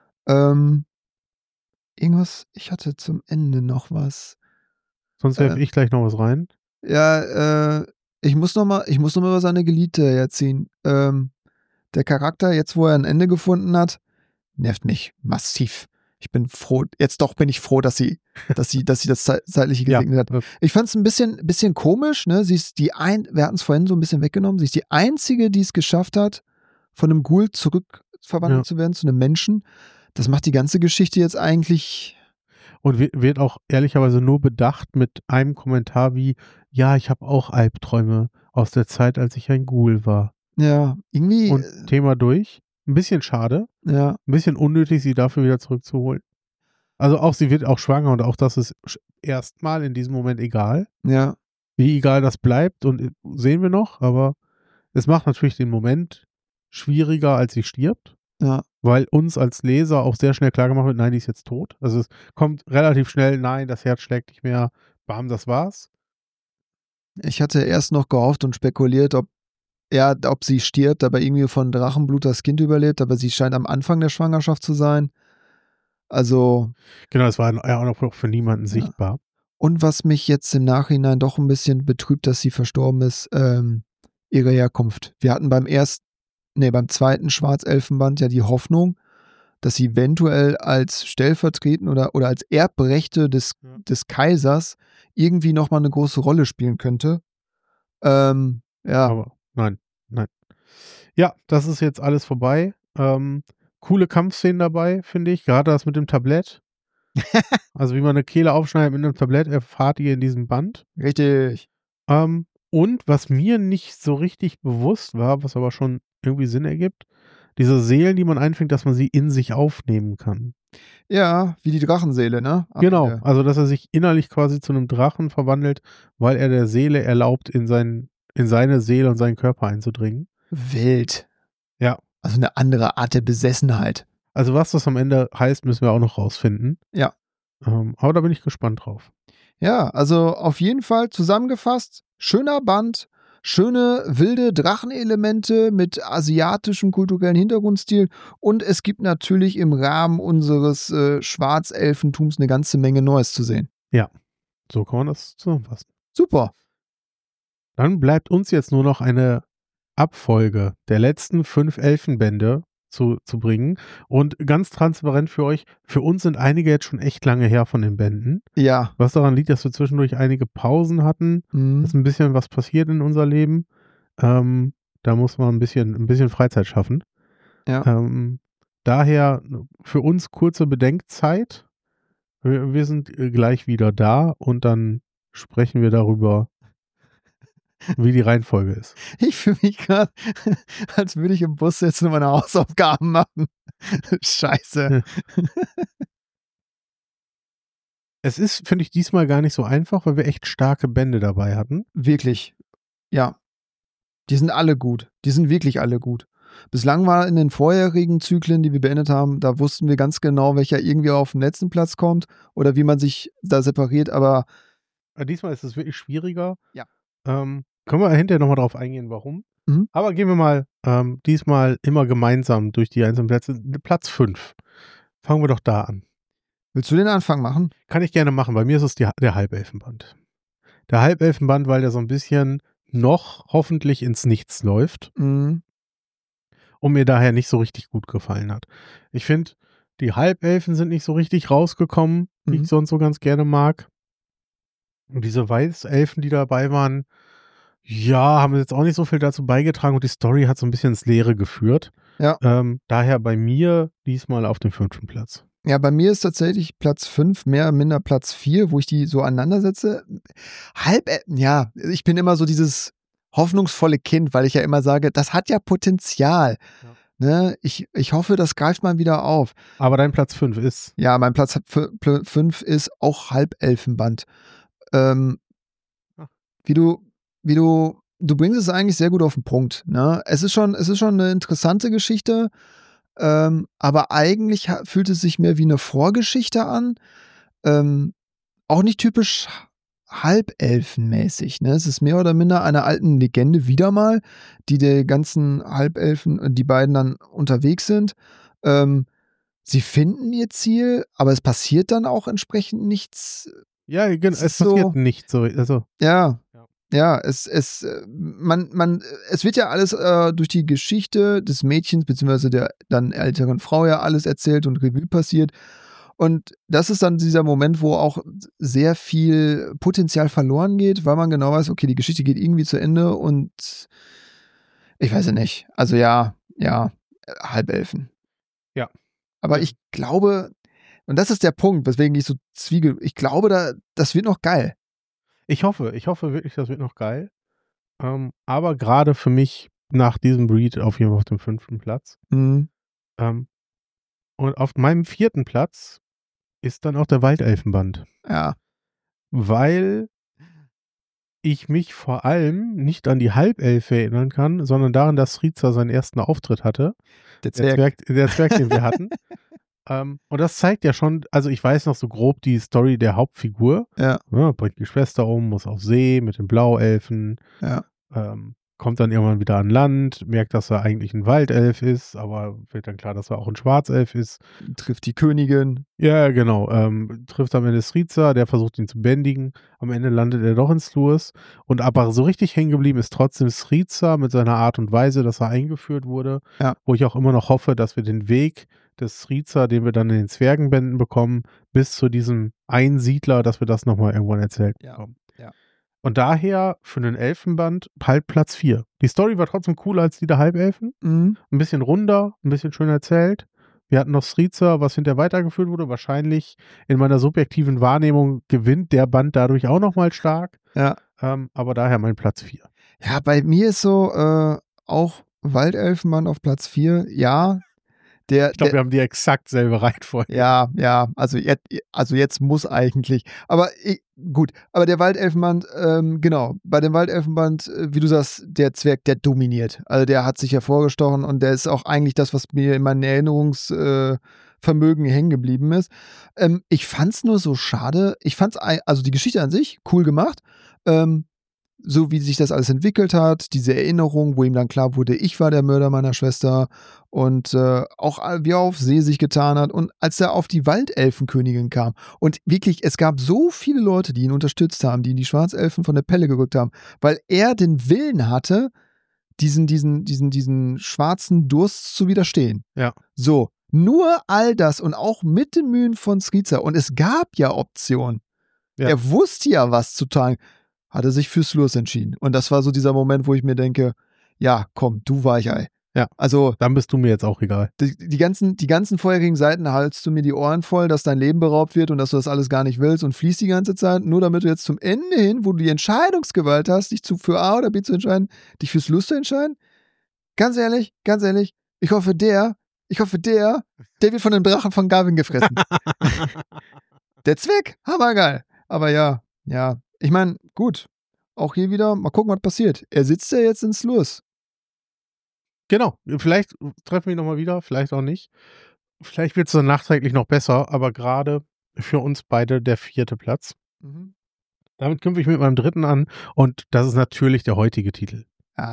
[SPEAKER 2] Ich hatte zum Ende noch was.
[SPEAKER 1] Sonst werfe ich gleich noch was rein.
[SPEAKER 2] Ja, ich muss noch mal über seine Geliebte herziehen. Der Charakter, jetzt wo er ein Ende gefunden hat, nervt mich massiv. Ich bin froh, bin ich froh, dass sie das Zeitliche gesegnet hat. Ich fand es ein bisschen komisch, ne? Sie ist wir hatten es vorhin so ein bisschen weggenommen, sie ist die Einzige, die es geschafft hat, von einem Ghoul zurückverwandelt zu werden, zu einem Menschen. Das macht die ganze Geschichte jetzt eigentlich.
[SPEAKER 1] Und wird auch ehrlicherweise nur bedacht mit einem Kommentar wie, ja, ich habe auch Albträume aus der Zeit, als ich ein Ghoul war.
[SPEAKER 2] Ja, irgendwie.
[SPEAKER 1] Und Thema durch. Ein bisschen schade.
[SPEAKER 2] Ja.
[SPEAKER 1] Ein bisschen unnötig, sie dafür wieder zurückzuholen. Also auch sie wird auch schwanger und auch das ist erstmal in diesem Moment egal.
[SPEAKER 2] Ja.
[SPEAKER 1] Wie egal das bleibt und sehen wir noch, aber es macht natürlich den Moment schwieriger, als sie stirbt,
[SPEAKER 2] Ja.
[SPEAKER 1] weil uns als Leser auch sehr schnell klargemacht wird, nein, die ist jetzt tot. Also es kommt relativ schnell, nein, das Herz schlägt nicht mehr, bam, das war's.
[SPEAKER 2] Ich hatte erst noch gehofft und spekuliert, ob sie stirbt, aber irgendwie von Drachenblut das Kind überlebt, aber sie scheint am Anfang der Schwangerschaft zu sein. Also,
[SPEAKER 1] Genau, es war ja auch noch für niemanden
[SPEAKER 2] ja.
[SPEAKER 1] sichtbar.
[SPEAKER 2] Und was mich jetzt im Nachhinein doch ein bisschen betrübt, dass sie verstorben ist, ihre Herkunft. Wir hatten beim zweiten Schwarzelfenband ja die Hoffnung, dass sie eventuell als stellvertretend oder als Erbrechte des Kaisers irgendwie noch mal 'ne große Rolle spielen könnte. Ja,
[SPEAKER 1] Aber nein, nein. Ja, das ist jetzt alles vorbei. Coole Kampfszenen dabei, finde ich, gerade das mit dem Tablett. Also, wie man 'ne Kehle aufschneidet mit 'nem Tablett, erfahrt ihr in diesem Band.
[SPEAKER 2] richtig.
[SPEAKER 1] Und was mir nicht so richtig bewusst war, was aber schon irgendwie Sinn ergibt, diese Seelen, die man einfängt, dass man sie in sich aufnehmen kann.
[SPEAKER 2] Ja, wie die Drachenseele, ne? Am
[SPEAKER 1] Genau,
[SPEAKER 2] Ende.
[SPEAKER 1] also, dass er sich innerlich quasi zu 'nem Drachen verwandelt, weil er der Seele erlaubt, in seine Seele und seinen Körper einzudringen.
[SPEAKER 2] Wild.
[SPEAKER 1] Ja,
[SPEAKER 2] Also 'ne andere Art der Besessenheit.
[SPEAKER 1] also, was das am Ende heißt, müssen wir auch noch rausfinden.
[SPEAKER 2] Ja.
[SPEAKER 1] Aber da bin ich gespannt drauf.
[SPEAKER 2] Ja, also auf jeden Fall zusammengefasst, schöner Band, schöne wilde Drachenelemente mit asiatischem kulturellen Hintergrundstil und es gibt natürlich im Rahmen unseres Schwarzelfentums eine ganze Menge Neues zu sehen.
[SPEAKER 1] Ja, so kann man das zusammenfassen.
[SPEAKER 2] Super.
[SPEAKER 1] Dann bleibt uns jetzt nur noch eine Abfolge der letzten 5 Elfenbände zu bringen. Und ganz transparent für euch, für uns sind einige jetzt schon echt lange her von den Bänden.
[SPEAKER 2] Ja.
[SPEAKER 1] Was daran liegt, dass wir zwischendurch einige Pausen hatten, dass
[SPEAKER 2] Mhm.
[SPEAKER 1] ein bisschen was passiert in unser Leben. Da muss man ein bisschen Freizeit schaffen.
[SPEAKER 2] Ja.
[SPEAKER 1] Daher für uns kurze Bedenkzeit. Wir sind gleich wieder da und dann sprechen wir darüber, wie die Reihenfolge ist.
[SPEAKER 2] Ich fühle mich gerade, als würde ich im Bus jetzt nur meine Hausaufgaben machen. Scheiße.
[SPEAKER 1] Ja. Es ist, finde ich, diesmal gar nicht so einfach, weil wir echt starke Bände dabei hatten.
[SPEAKER 2] Wirklich. Ja. Die sind alle gut. Die sind wirklich alle gut. Bislang war in den vorherigen Zyklen, die wir beendet haben, da wussten wir ganz genau, welcher irgendwie auf den letzten Platz kommt oder wie man sich da separiert, aber
[SPEAKER 1] Diesmal ist es wirklich schwieriger.
[SPEAKER 2] Ja.
[SPEAKER 1] Können wir hinterher nochmal drauf eingehen, warum.
[SPEAKER 2] Mhm.
[SPEAKER 1] Aber gehen wir mal diesmal immer gemeinsam durch die einzelnen Plätze. Platz 5. Fangen wir doch da an.
[SPEAKER 2] Willst du den Anfang machen?
[SPEAKER 1] Kann ich gerne machen. Bei mir ist es der Halbelfenband. Der Halbelfenband, weil der so ein bisschen noch hoffentlich ins Nichts läuft
[SPEAKER 2] Mhm.
[SPEAKER 1] und mir daher nicht so richtig gut gefallen hat. Ich finde, die Halbelfen sind nicht so richtig rausgekommen, wie
[SPEAKER 2] Mhm.
[SPEAKER 1] ich sonst so ganz gerne mag. Und diese Weißelfen, die dabei waren, ja, haben jetzt auch nicht so viel dazu beigetragen und die Story hat so ein bisschen ins Leere geführt.
[SPEAKER 2] Ja.
[SPEAKER 1] Daher bei mir diesmal auf dem 5. Platz.
[SPEAKER 2] Ja, bei mir ist tatsächlich Platz 5 mehr oder minder Platz 4, wo ich die so aneinandersetze. Ja, ich bin immer so dieses hoffnungsvolle Kind, weil ich ja immer sage, das hat ja Potenzial.
[SPEAKER 1] Ja.
[SPEAKER 2] Ne? Ich hoffe, das greift mal wieder auf.
[SPEAKER 1] Aber dein Platz 5 ist?
[SPEAKER 2] Ja, mein Platz 5 ist auch Halbelfenband. Ähm,
[SPEAKER 1] Ah.
[SPEAKER 2] du bringst es eigentlich sehr gut auf den Punkt. Ne? Es ist schon eine interessante Geschichte, aber eigentlich fühlt es sich mehr wie eine Vorgeschichte an. Auch nicht typisch halbelfenmäßig. Ne? Es ist mehr oder minder einer alten Legende wieder mal, die ganzen Halbelfen, die beiden dann unterwegs sind. Sie finden ihr Ziel, aber es passiert dann auch entsprechend nichts.
[SPEAKER 1] Ja,
[SPEAKER 2] Es
[SPEAKER 1] es
[SPEAKER 2] ist
[SPEAKER 1] passiert
[SPEAKER 2] so,
[SPEAKER 1] nicht so. Also,
[SPEAKER 2] ja,
[SPEAKER 1] ja.
[SPEAKER 2] ja, es wird ja alles durch die Geschichte des Mädchens beziehungsweise der dann älteren Frau ja alles erzählt und Revue passiert. Und das ist dann dieser Moment, wo auch sehr viel Potenzial verloren geht, weil man genau weiß, okay, die Geschichte geht irgendwie zu Ende und ich weiß ja nicht. Also ja, Halbelfen.
[SPEAKER 1] Ja.
[SPEAKER 2] Aber ich glaube, und das ist der Punkt, weswegen ich so ich glaube, das wird noch geil.
[SPEAKER 1] Ich hoffe wirklich, das wird noch geil. Aber gerade für mich nach diesem Breed auf jeden Fall auf dem 5. Platz.
[SPEAKER 2] Mhm.
[SPEAKER 1] Und auf meinem 4. Platz ist dann auch der Waldelfenband.
[SPEAKER 2] Ja.
[SPEAKER 1] Weil ich mich vor allem nicht an die Halbelfe erinnern kann, sondern daran, dass Sriza seinen ersten Auftritt hatte.
[SPEAKER 2] Der
[SPEAKER 1] Der
[SPEAKER 2] Zwerg.
[SPEAKER 1] Zwerg, den wir hatten. Und das zeigt ja schon, also ich weiß noch so grob die Story der Hauptfigur.
[SPEAKER 2] Ja.
[SPEAKER 1] Ja, bringt die Schwester um, muss auf See mit den Blauelfen.
[SPEAKER 2] Ja.
[SPEAKER 1] Kommt dann irgendwann wieder an Land, merkt, dass er eigentlich ein Waldelf ist, aber wird dann klar, dass er auch ein Schwarzelf ist.
[SPEAKER 2] Trifft die Königin.
[SPEAKER 1] Ja, genau. Trifft am Ende Sriza, der versucht ihn zu bändigen. Am Ende landet er doch in Sluis. Und aber so richtig hängen geblieben ist trotzdem Sriza mit seiner Art und Weise, dass er eingeführt wurde.
[SPEAKER 2] Ja.
[SPEAKER 1] Wo ich auch immer noch hoffe, dass wir den Weg des Sriza, den wir dann in den Zwergenbänden bekommen, bis zu diesem Einsiedler, dass wir das nochmal irgendwann erzählt bekommen.
[SPEAKER 2] Ja.
[SPEAKER 1] Und daher für einen Elfenband halt Platz 4. Die Story war trotzdem cooler als die der Halbelfen.
[SPEAKER 2] Mhm.
[SPEAKER 1] Ein bisschen runder, ein bisschen schöner erzählt. Wir hatten noch Sriza, was hinterher weitergeführt wurde. Wahrscheinlich in meiner subjektiven Wahrnehmung gewinnt der Band dadurch auch nochmal stark.
[SPEAKER 2] Ja.
[SPEAKER 1] Aber daher mein Platz 4.
[SPEAKER 2] Ja, bei mir ist so auch Waldelfenband auf Platz 4. Ja.
[SPEAKER 1] Ich glaube, wir haben die exakt selbe Reihenfolge.
[SPEAKER 2] Ja, also jetzt muss eigentlich. Aber gut, aber der Waldelfenband, genau, bei dem Waldelfenband, wie du sagst, der Zwerg, der dominiert. Also der hat sich hervorgestochen und der ist auch eigentlich das, was mir in meinem Erinnerungsvermögen hängen geblieben ist. Ich fand's nur so schade. Ich fand's, also die Geschichte an sich, cool gemacht. So wie sich das alles entwickelt hat, diese Erinnerung, wo ihm dann klar wurde, ich war der Mörder meiner Schwester und auch wie er auf See sich getan hat und als er auf die Waldelfenkönigin kam und wirklich, es gab so viele Leute, die ihn unterstützt haben, die ihn die Schwarzelfen von der Pelle gerückt haben, weil er den Willen hatte, diesen schwarzen Durst zu widerstehen.
[SPEAKER 1] Ja.
[SPEAKER 2] So, nur all das und auch mit den Mühen von Sriza und es gab ja Optionen. Ja. Er wusste ja, was zu tun. Hat er sich für Sluis entschieden. Und das war so dieser Moment, wo ich mir denke, ja, komm, du Weichei.
[SPEAKER 1] Ja,
[SPEAKER 2] also
[SPEAKER 1] dann bist du mir jetzt auch egal.
[SPEAKER 2] Die ganzen vorherigen Seiten haltst du mir die Ohren voll, dass dein Leben beraubt wird und dass du das alles gar nicht willst und fließt die ganze Zeit, nur damit du jetzt zum Ende hin, wo du die Entscheidungsgewalt hast, dich für A oder B zu entscheiden, dich für Sluis zu entscheiden. Ganz ehrlich, ich hoffe, der wird von den Drachen von Garwin gefressen. Der Zwerg, hammergeil. Aber ja. Ich meine, gut, auch hier wieder, mal gucken, was passiert. Er sitzt ja jetzt in Sluis.
[SPEAKER 1] Genau, vielleicht treffen wir ihn nochmal wieder, vielleicht auch nicht. Vielleicht wird es dann nachträglich noch besser, aber gerade für uns beide der 4. Platz. Mhm. Damit knüpfe ich mit meinem 3. an und das ist natürlich der heutige Titel.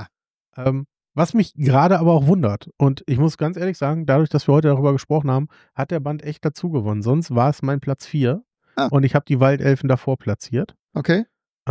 [SPEAKER 1] Was mich gerade aber auch wundert und ich muss ganz ehrlich sagen, dadurch, dass wir heute darüber gesprochen haben, hat der Band echt dazu gewonnen. Sonst war es mein Platz 4 und ich habe die Waldelfen davor platziert.
[SPEAKER 2] Okay.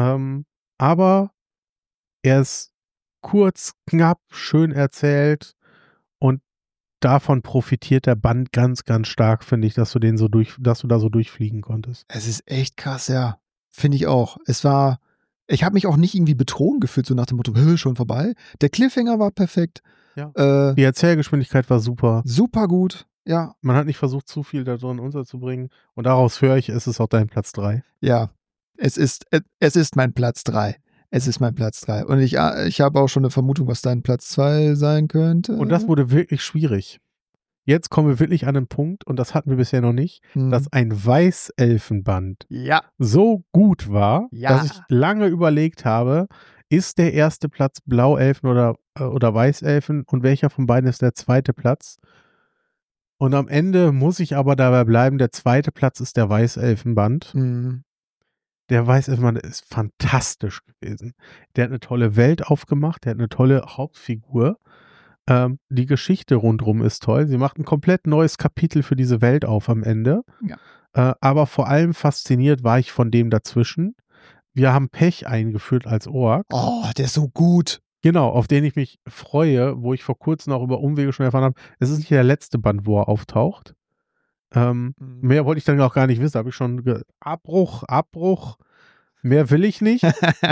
[SPEAKER 1] Aber er ist kurz, knapp, schön erzählt und davon profitiert der Band ganz, ganz stark, finde ich, dass du da so durchfliegen konntest.
[SPEAKER 2] Es ist echt krass, ja. Finde ich auch. Ich habe mich auch nicht irgendwie betrogen gefühlt, so nach dem Motto, schon vorbei. Der Cliffhanger war perfekt.
[SPEAKER 1] Ja. Die Erzählgeschwindigkeit war super.
[SPEAKER 2] Super gut, ja.
[SPEAKER 1] Man hat nicht versucht, zu viel da drin unterzubringen und daraus höre ich, es ist auch dein Platz 3.
[SPEAKER 2] Ja, es ist mein Platz 3. Es ist mein Platz 3. Und ich habe auch schon eine Vermutung, was dein Platz 2 sein könnte.
[SPEAKER 1] Und das wurde wirklich schwierig. Jetzt kommen wir wirklich an den Punkt, und das hatten wir bisher noch nicht, dass ein Weißelfenband so gut war, dass ich lange überlegt habe, ist der erste Platz Blauelfen oder Weißelfen und welcher von beiden ist der zweite Platz? Und am Ende muss ich aber dabei bleiben, der zweite Platz ist der Weißelfenband.
[SPEAKER 2] Mhm.
[SPEAKER 1] Der Weißelfenband ist fantastisch gewesen. Der hat eine tolle Welt aufgemacht, der hat eine tolle Hauptfigur. Die Geschichte rundherum ist toll. Sie macht ein komplett neues Kapitel für diese Welt auf am Ende.
[SPEAKER 2] Ja.
[SPEAKER 1] Aber vor allem fasziniert war ich von dem dazwischen. Wir haben Pech eingeführt als Ork.
[SPEAKER 2] Oh, der ist so gut.
[SPEAKER 1] Genau, auf den ich mich freue, wo ich vor kurzem auch über Umwege schon erfahren habe. Es ist nicht der letzte Band, wo er auftaucht. Mehr wollte ich dann auch gar nicht wissen. Da habe ich schon Abbruch. Mehr will ich nicht.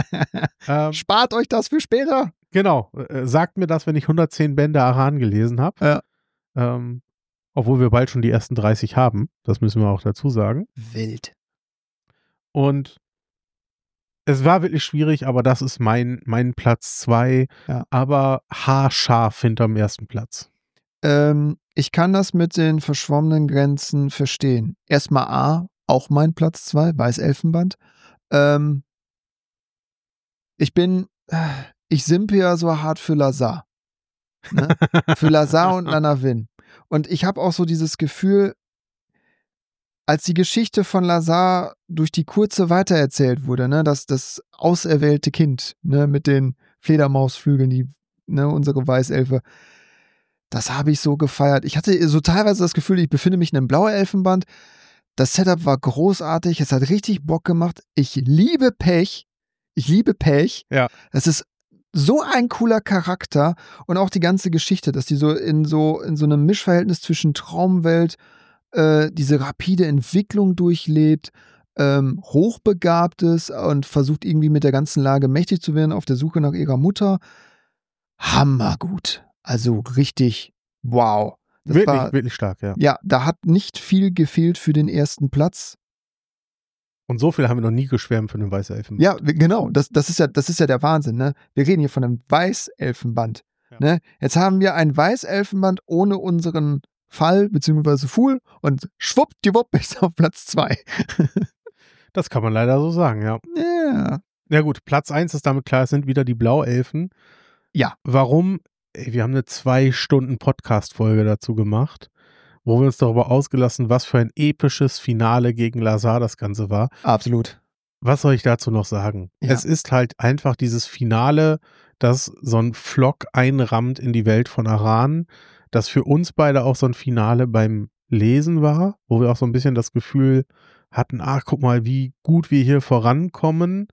[SPEAKER 2] Spart euch das für später.
[SPEAKER 1] Genau. Sagt mir das, wenn ich 110 Bände Aran gelesen habe.
[SPEAKER 2] Ja.
[SPEAKER 1] Obwohl wir bald schon die ersten 30 haben. Das müssen wir auch dazu sagen.
[SPEAKER 2] Wild.
[SPEAKER 1] Und es war wirklich schwierig, aber das ist mein Platz 2.
[SPEAKER 2] Ja.
[SPEAKER 1] Aber haarscharf hinterm ersten Platz.
[SPEAKER 2] Ich kann das mit den verschwommenen Grenzen verstehen. Erstmal A, auch mein Platz 2, Weißelfenband. Ich simpe ja so hart für Lazar. Ne? Für Lazar und Lanavin. Und ich habe auch so dieses Gefühl, als die Geschichte von Lazar durch die Kurze weitererzählt wurde, ne, dass das auserwählte Kind, ne, mit den Fledermausflügeln, ne, unsere Weißelfe, das habe ich so gefeiert. Ich hatte so teilweise das Gefühl, ich befinde mich in einem blauen Elfenband. Das Setup war großartig, es hat richtig Bock gemacht. Ich liebe Pech.
[SPEAKER 1] Ja.
[SPEAKER 2] Es ist so ein cooler Charakter und auch die ganze Geschichte, dass die so in so einem Mischverhältnis zwischen Traumwelt, diese rapide Entwicklung durchlebt, hochbegabt ist und versucht irgendwie mit der ganzen Lage mächtig zu werden auf der Suche nach ihrer Mutter. Hammergut. Also richtig wow. Das war
[SPEAKER 1] Wirklich stark, ja.
[SPEAKER 2] Ja, da hat nicht viel gefehlt für den ersten Platz.
[SPEAKER 1] Und so viel haben wir noch nie geschwärmt für den Weißelfenband.
[SPEAKER 2] Ja, genau. Das ist ja der Wahnsinn, ne? Wir reden hier von einem Weißelfenband.
[SPEAKER 1] Ja.
[SPEAKER 2] Ne? Jetzt haben wir ein Weißelfenband ohne unseren Fall bzw. Fool und schwuppdiwupp ist auf Platz 2.
[SPEAKER 1] Das kann man leider so sagen, ja.
[SPEAKER 2] Ja.
[SPEAKER 1] Ja gut, Platz 1 ist damit klar, es sind wieder die Blauelfen.
[SPEAKER 2] Ja.
[SPEAKER 1] Warum? Wir haben eine 2-Stunden-Podcast-Folge dazu gemacht, wo wir uns darüber ausgelassen, was für ein episches Finale gegen Lazar das Ganze war.
[SPEAKER 2] Absolut.
[SPEAKER 1] Was soll ich dazu noch sagen?
[SPEAKER 2] Ja.
[SPEAKER 1] Es ist halt einfach dieses Finale, das so ein Flock einrammt in die Welt von Aran, das für uns beide auch so ein Finale beim Lesen war, wo wir auch so ein bisschen das Gefühl hatten, ach, guck mal, wie gut wir hier vorankommen.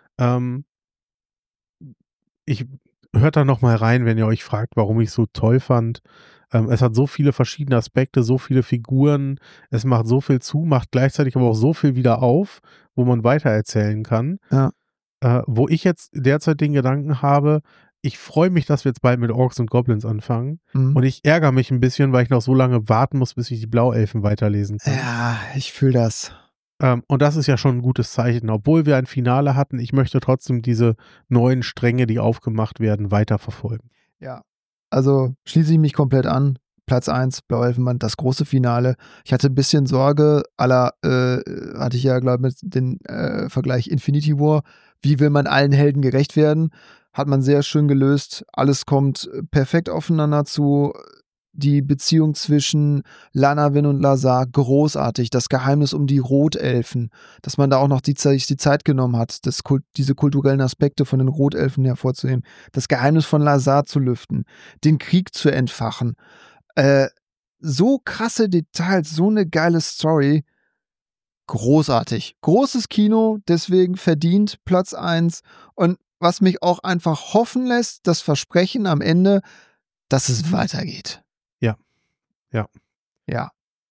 [SPEAKER 1] Hört da noch mal rein, wenn ihr euch fragt, warum ich es so toll fand. Es hat so viele verschiedene Aspekte, so viele Figuren, es macht so viel zu, macht gleichzeitig aber auch so viel wieder auf, wo man weitererzählen kann.
[SPEAKER 2] Ja.
[SPEAKER 1] Wo ich jetzt derzeit den Gedanken habe, ich freue mich, dass wir jetzt bald mit Orks und Goblins anfangen.
[SPEAKER 2] Mhm.
[SPEAKER 1] Und ich ärgere mich ein bisschen, weil ich noch so lange warten muss, bis ich die Blauelfen weiterlesen kann.
[SPEAKER 2] Ja, ich fühle das.
[SPEAKER 1] Und das ist ja schon ein gutes Zeichen. Obwohl wir ein Finale hatten, ich möchte trotzdem diese neuen Stränge, die aufgemacht werden, weiterverfolgen.
[SPEAKER 2] Ja, also schließe ich mich komplett an. Platz 1, Blauelfenband, das große Finale. Ich hatte ein bisschen Sorge, hatte ich ja, glaube ich, mit dem Vergleich Infinity War. Wie will man allen Helden gerecht werden? Hat man sehr schön gelöst. Alles kommt perfekt aufeinander zu. Die Beziehung zwischen Lanavin und Lazar, großartig. Das Geheimnis um die Rotelfen, dass man da auch noch die Zeit genommen hat, diese kulturellen Aspekte von den Rotelfen hervorzuheben, das Geheimnis von Lazar zu lüften, den Krieg zu entfachen. So krasse Details, so eine geile Story. Großartig. Großes Kino, deswegen verdient Platz 1. Und was mich auch einfach hoffen lässt, das Versprechen am Ende, dass es weitergeht.
[SPEAKER 1] Ja.
[SPEAKER 2] Ja.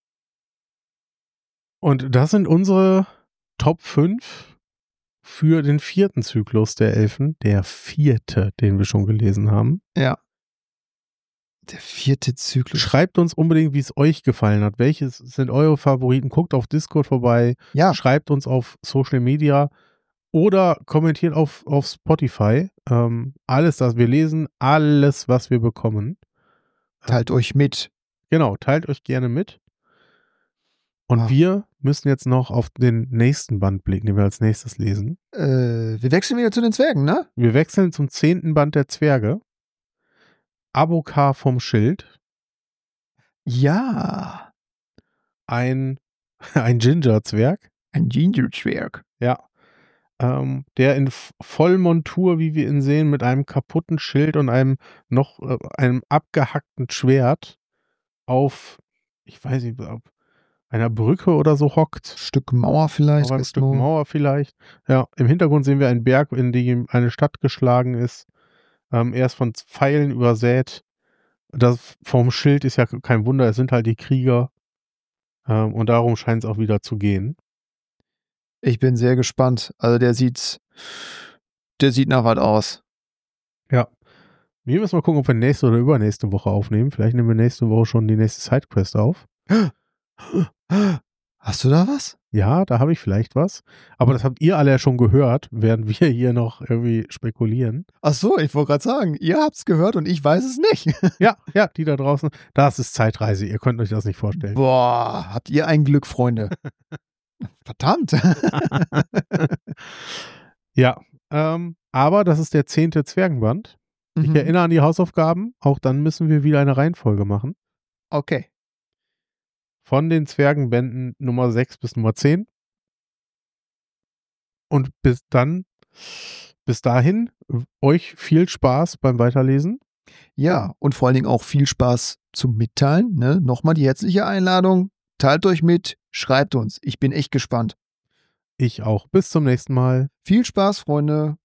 [SPEAKER 1] Und das sind unsere Top 5 für den 4. Zyklus der Elfen. Der 4., den wir schon gelesen haben.
[SPEAKER 2] Ja. Der 4. Zyklus.
[SPEAKER 1] Schreibt uns unbedingt, wie es euch gefallen hat. Welches sind eure Favoriten? Guckt auf Discord vorbei.
[SPEAKER 2] Ja.
[SPEAKER 1] Schreibt uns auf Social Media oder kommentiert auf Spotify. Alles, was wir lesen, alles, was wir bekommen.
[SPEAKER 2] Teilt euch mit.
[SPEAKER 1] Genau, teilt euch gerne mit. Und wir müssen jetzt noch auf den nächsten Band blicken, den wir als nächstes lesen.
[SPEAKER 2] Wir wechseln wieder zu den Zwergen, ne?
[SPEAKER 1] Wir wechseln zum 10. Band der Zwerge. Abokar vom Schild.
[SPEAKER 2] Ja.
[SPEAKER 1] Ein Ginger-Zwerg.
[SPEAKER 2] Ein Ginger-Zwerg.
[SPEAKER 1] Ja. Der in Vollmontur, wie wir ihn sehen, mit einem kaputten Schild und einem abgehackten Schwert auf, ich weiß nicht, auf einer Brücke oder so hockt.
[SPEAKER 2] Stück Mauer vielleicht.
[SPEAKER 1] Auf einem Stück Mauer vielleicht. Ja, im Hintergrund sehen wir einen Berg, in dem eine Stadt geschlagen ist. Er ist von Pfeilen übersät. Das vom Schild ist ja kein Wunder, es sind halt die Krieger. Und darum scheint es auch wieder zu gehen.
[SPEAKER 2] Ich bin sehr gespannt. Also der sieht nach was aus.
[SPEAKER 1] Ja. Wir müssen mal gucken, ob wir nächste oder übernächste Woche aufnehmen. Vielleicht nehmen wir nächste Woche schon die nächste Sidequest auf.
[SPEAKER 2] Hast du da was?
[SPEAKER 1] Ja, da habe ich vielleicht was. Aber das habt ihr alle ja schon gehört, während wir hier noch irgendwie spekulieren.
[SPEAKER 2] Ach so, ich wollte gerade sagen, ihr habt's gehört und ich weiß es nicht.
[SPEAKER 1] Ja, ja, die da draußen. Das ist Zeitreise. Ihr könnt euch das nicht vorstellen.
[SPEAKER 2] Boah, habt ihr ein Glück, Freunde. Verdammt.
[SPEAKER 1] Ja, aber das ist der 10. Zwergenband. Ich
[SPEAKER 2] Mhm.
[SPEAKER 1] erinnere an die Hausaufgaben. Auch dann müssen wir wieder eine Reihenfolge machen.
[SPEAKER 2] Okay.
[SPEAKER 1] Von den Zwergenbänden Nummer 6 bis Nummer 10. Und bis dahin, euch viel Spaß beim Weiterlesen.
[SPEAKER 2] Ja, und vor allen Dingen auch viel Spaß zum Mitteilen. Ne? Nochmal die herzliche Einladung. Teilt euch mit, schreibt uns. Ich bin echt gespannt.
[SPEAKER 1] Ich auch. Bis zum nächsten Mal.
[SPEAKER 2] Viel Spaß, Freunde.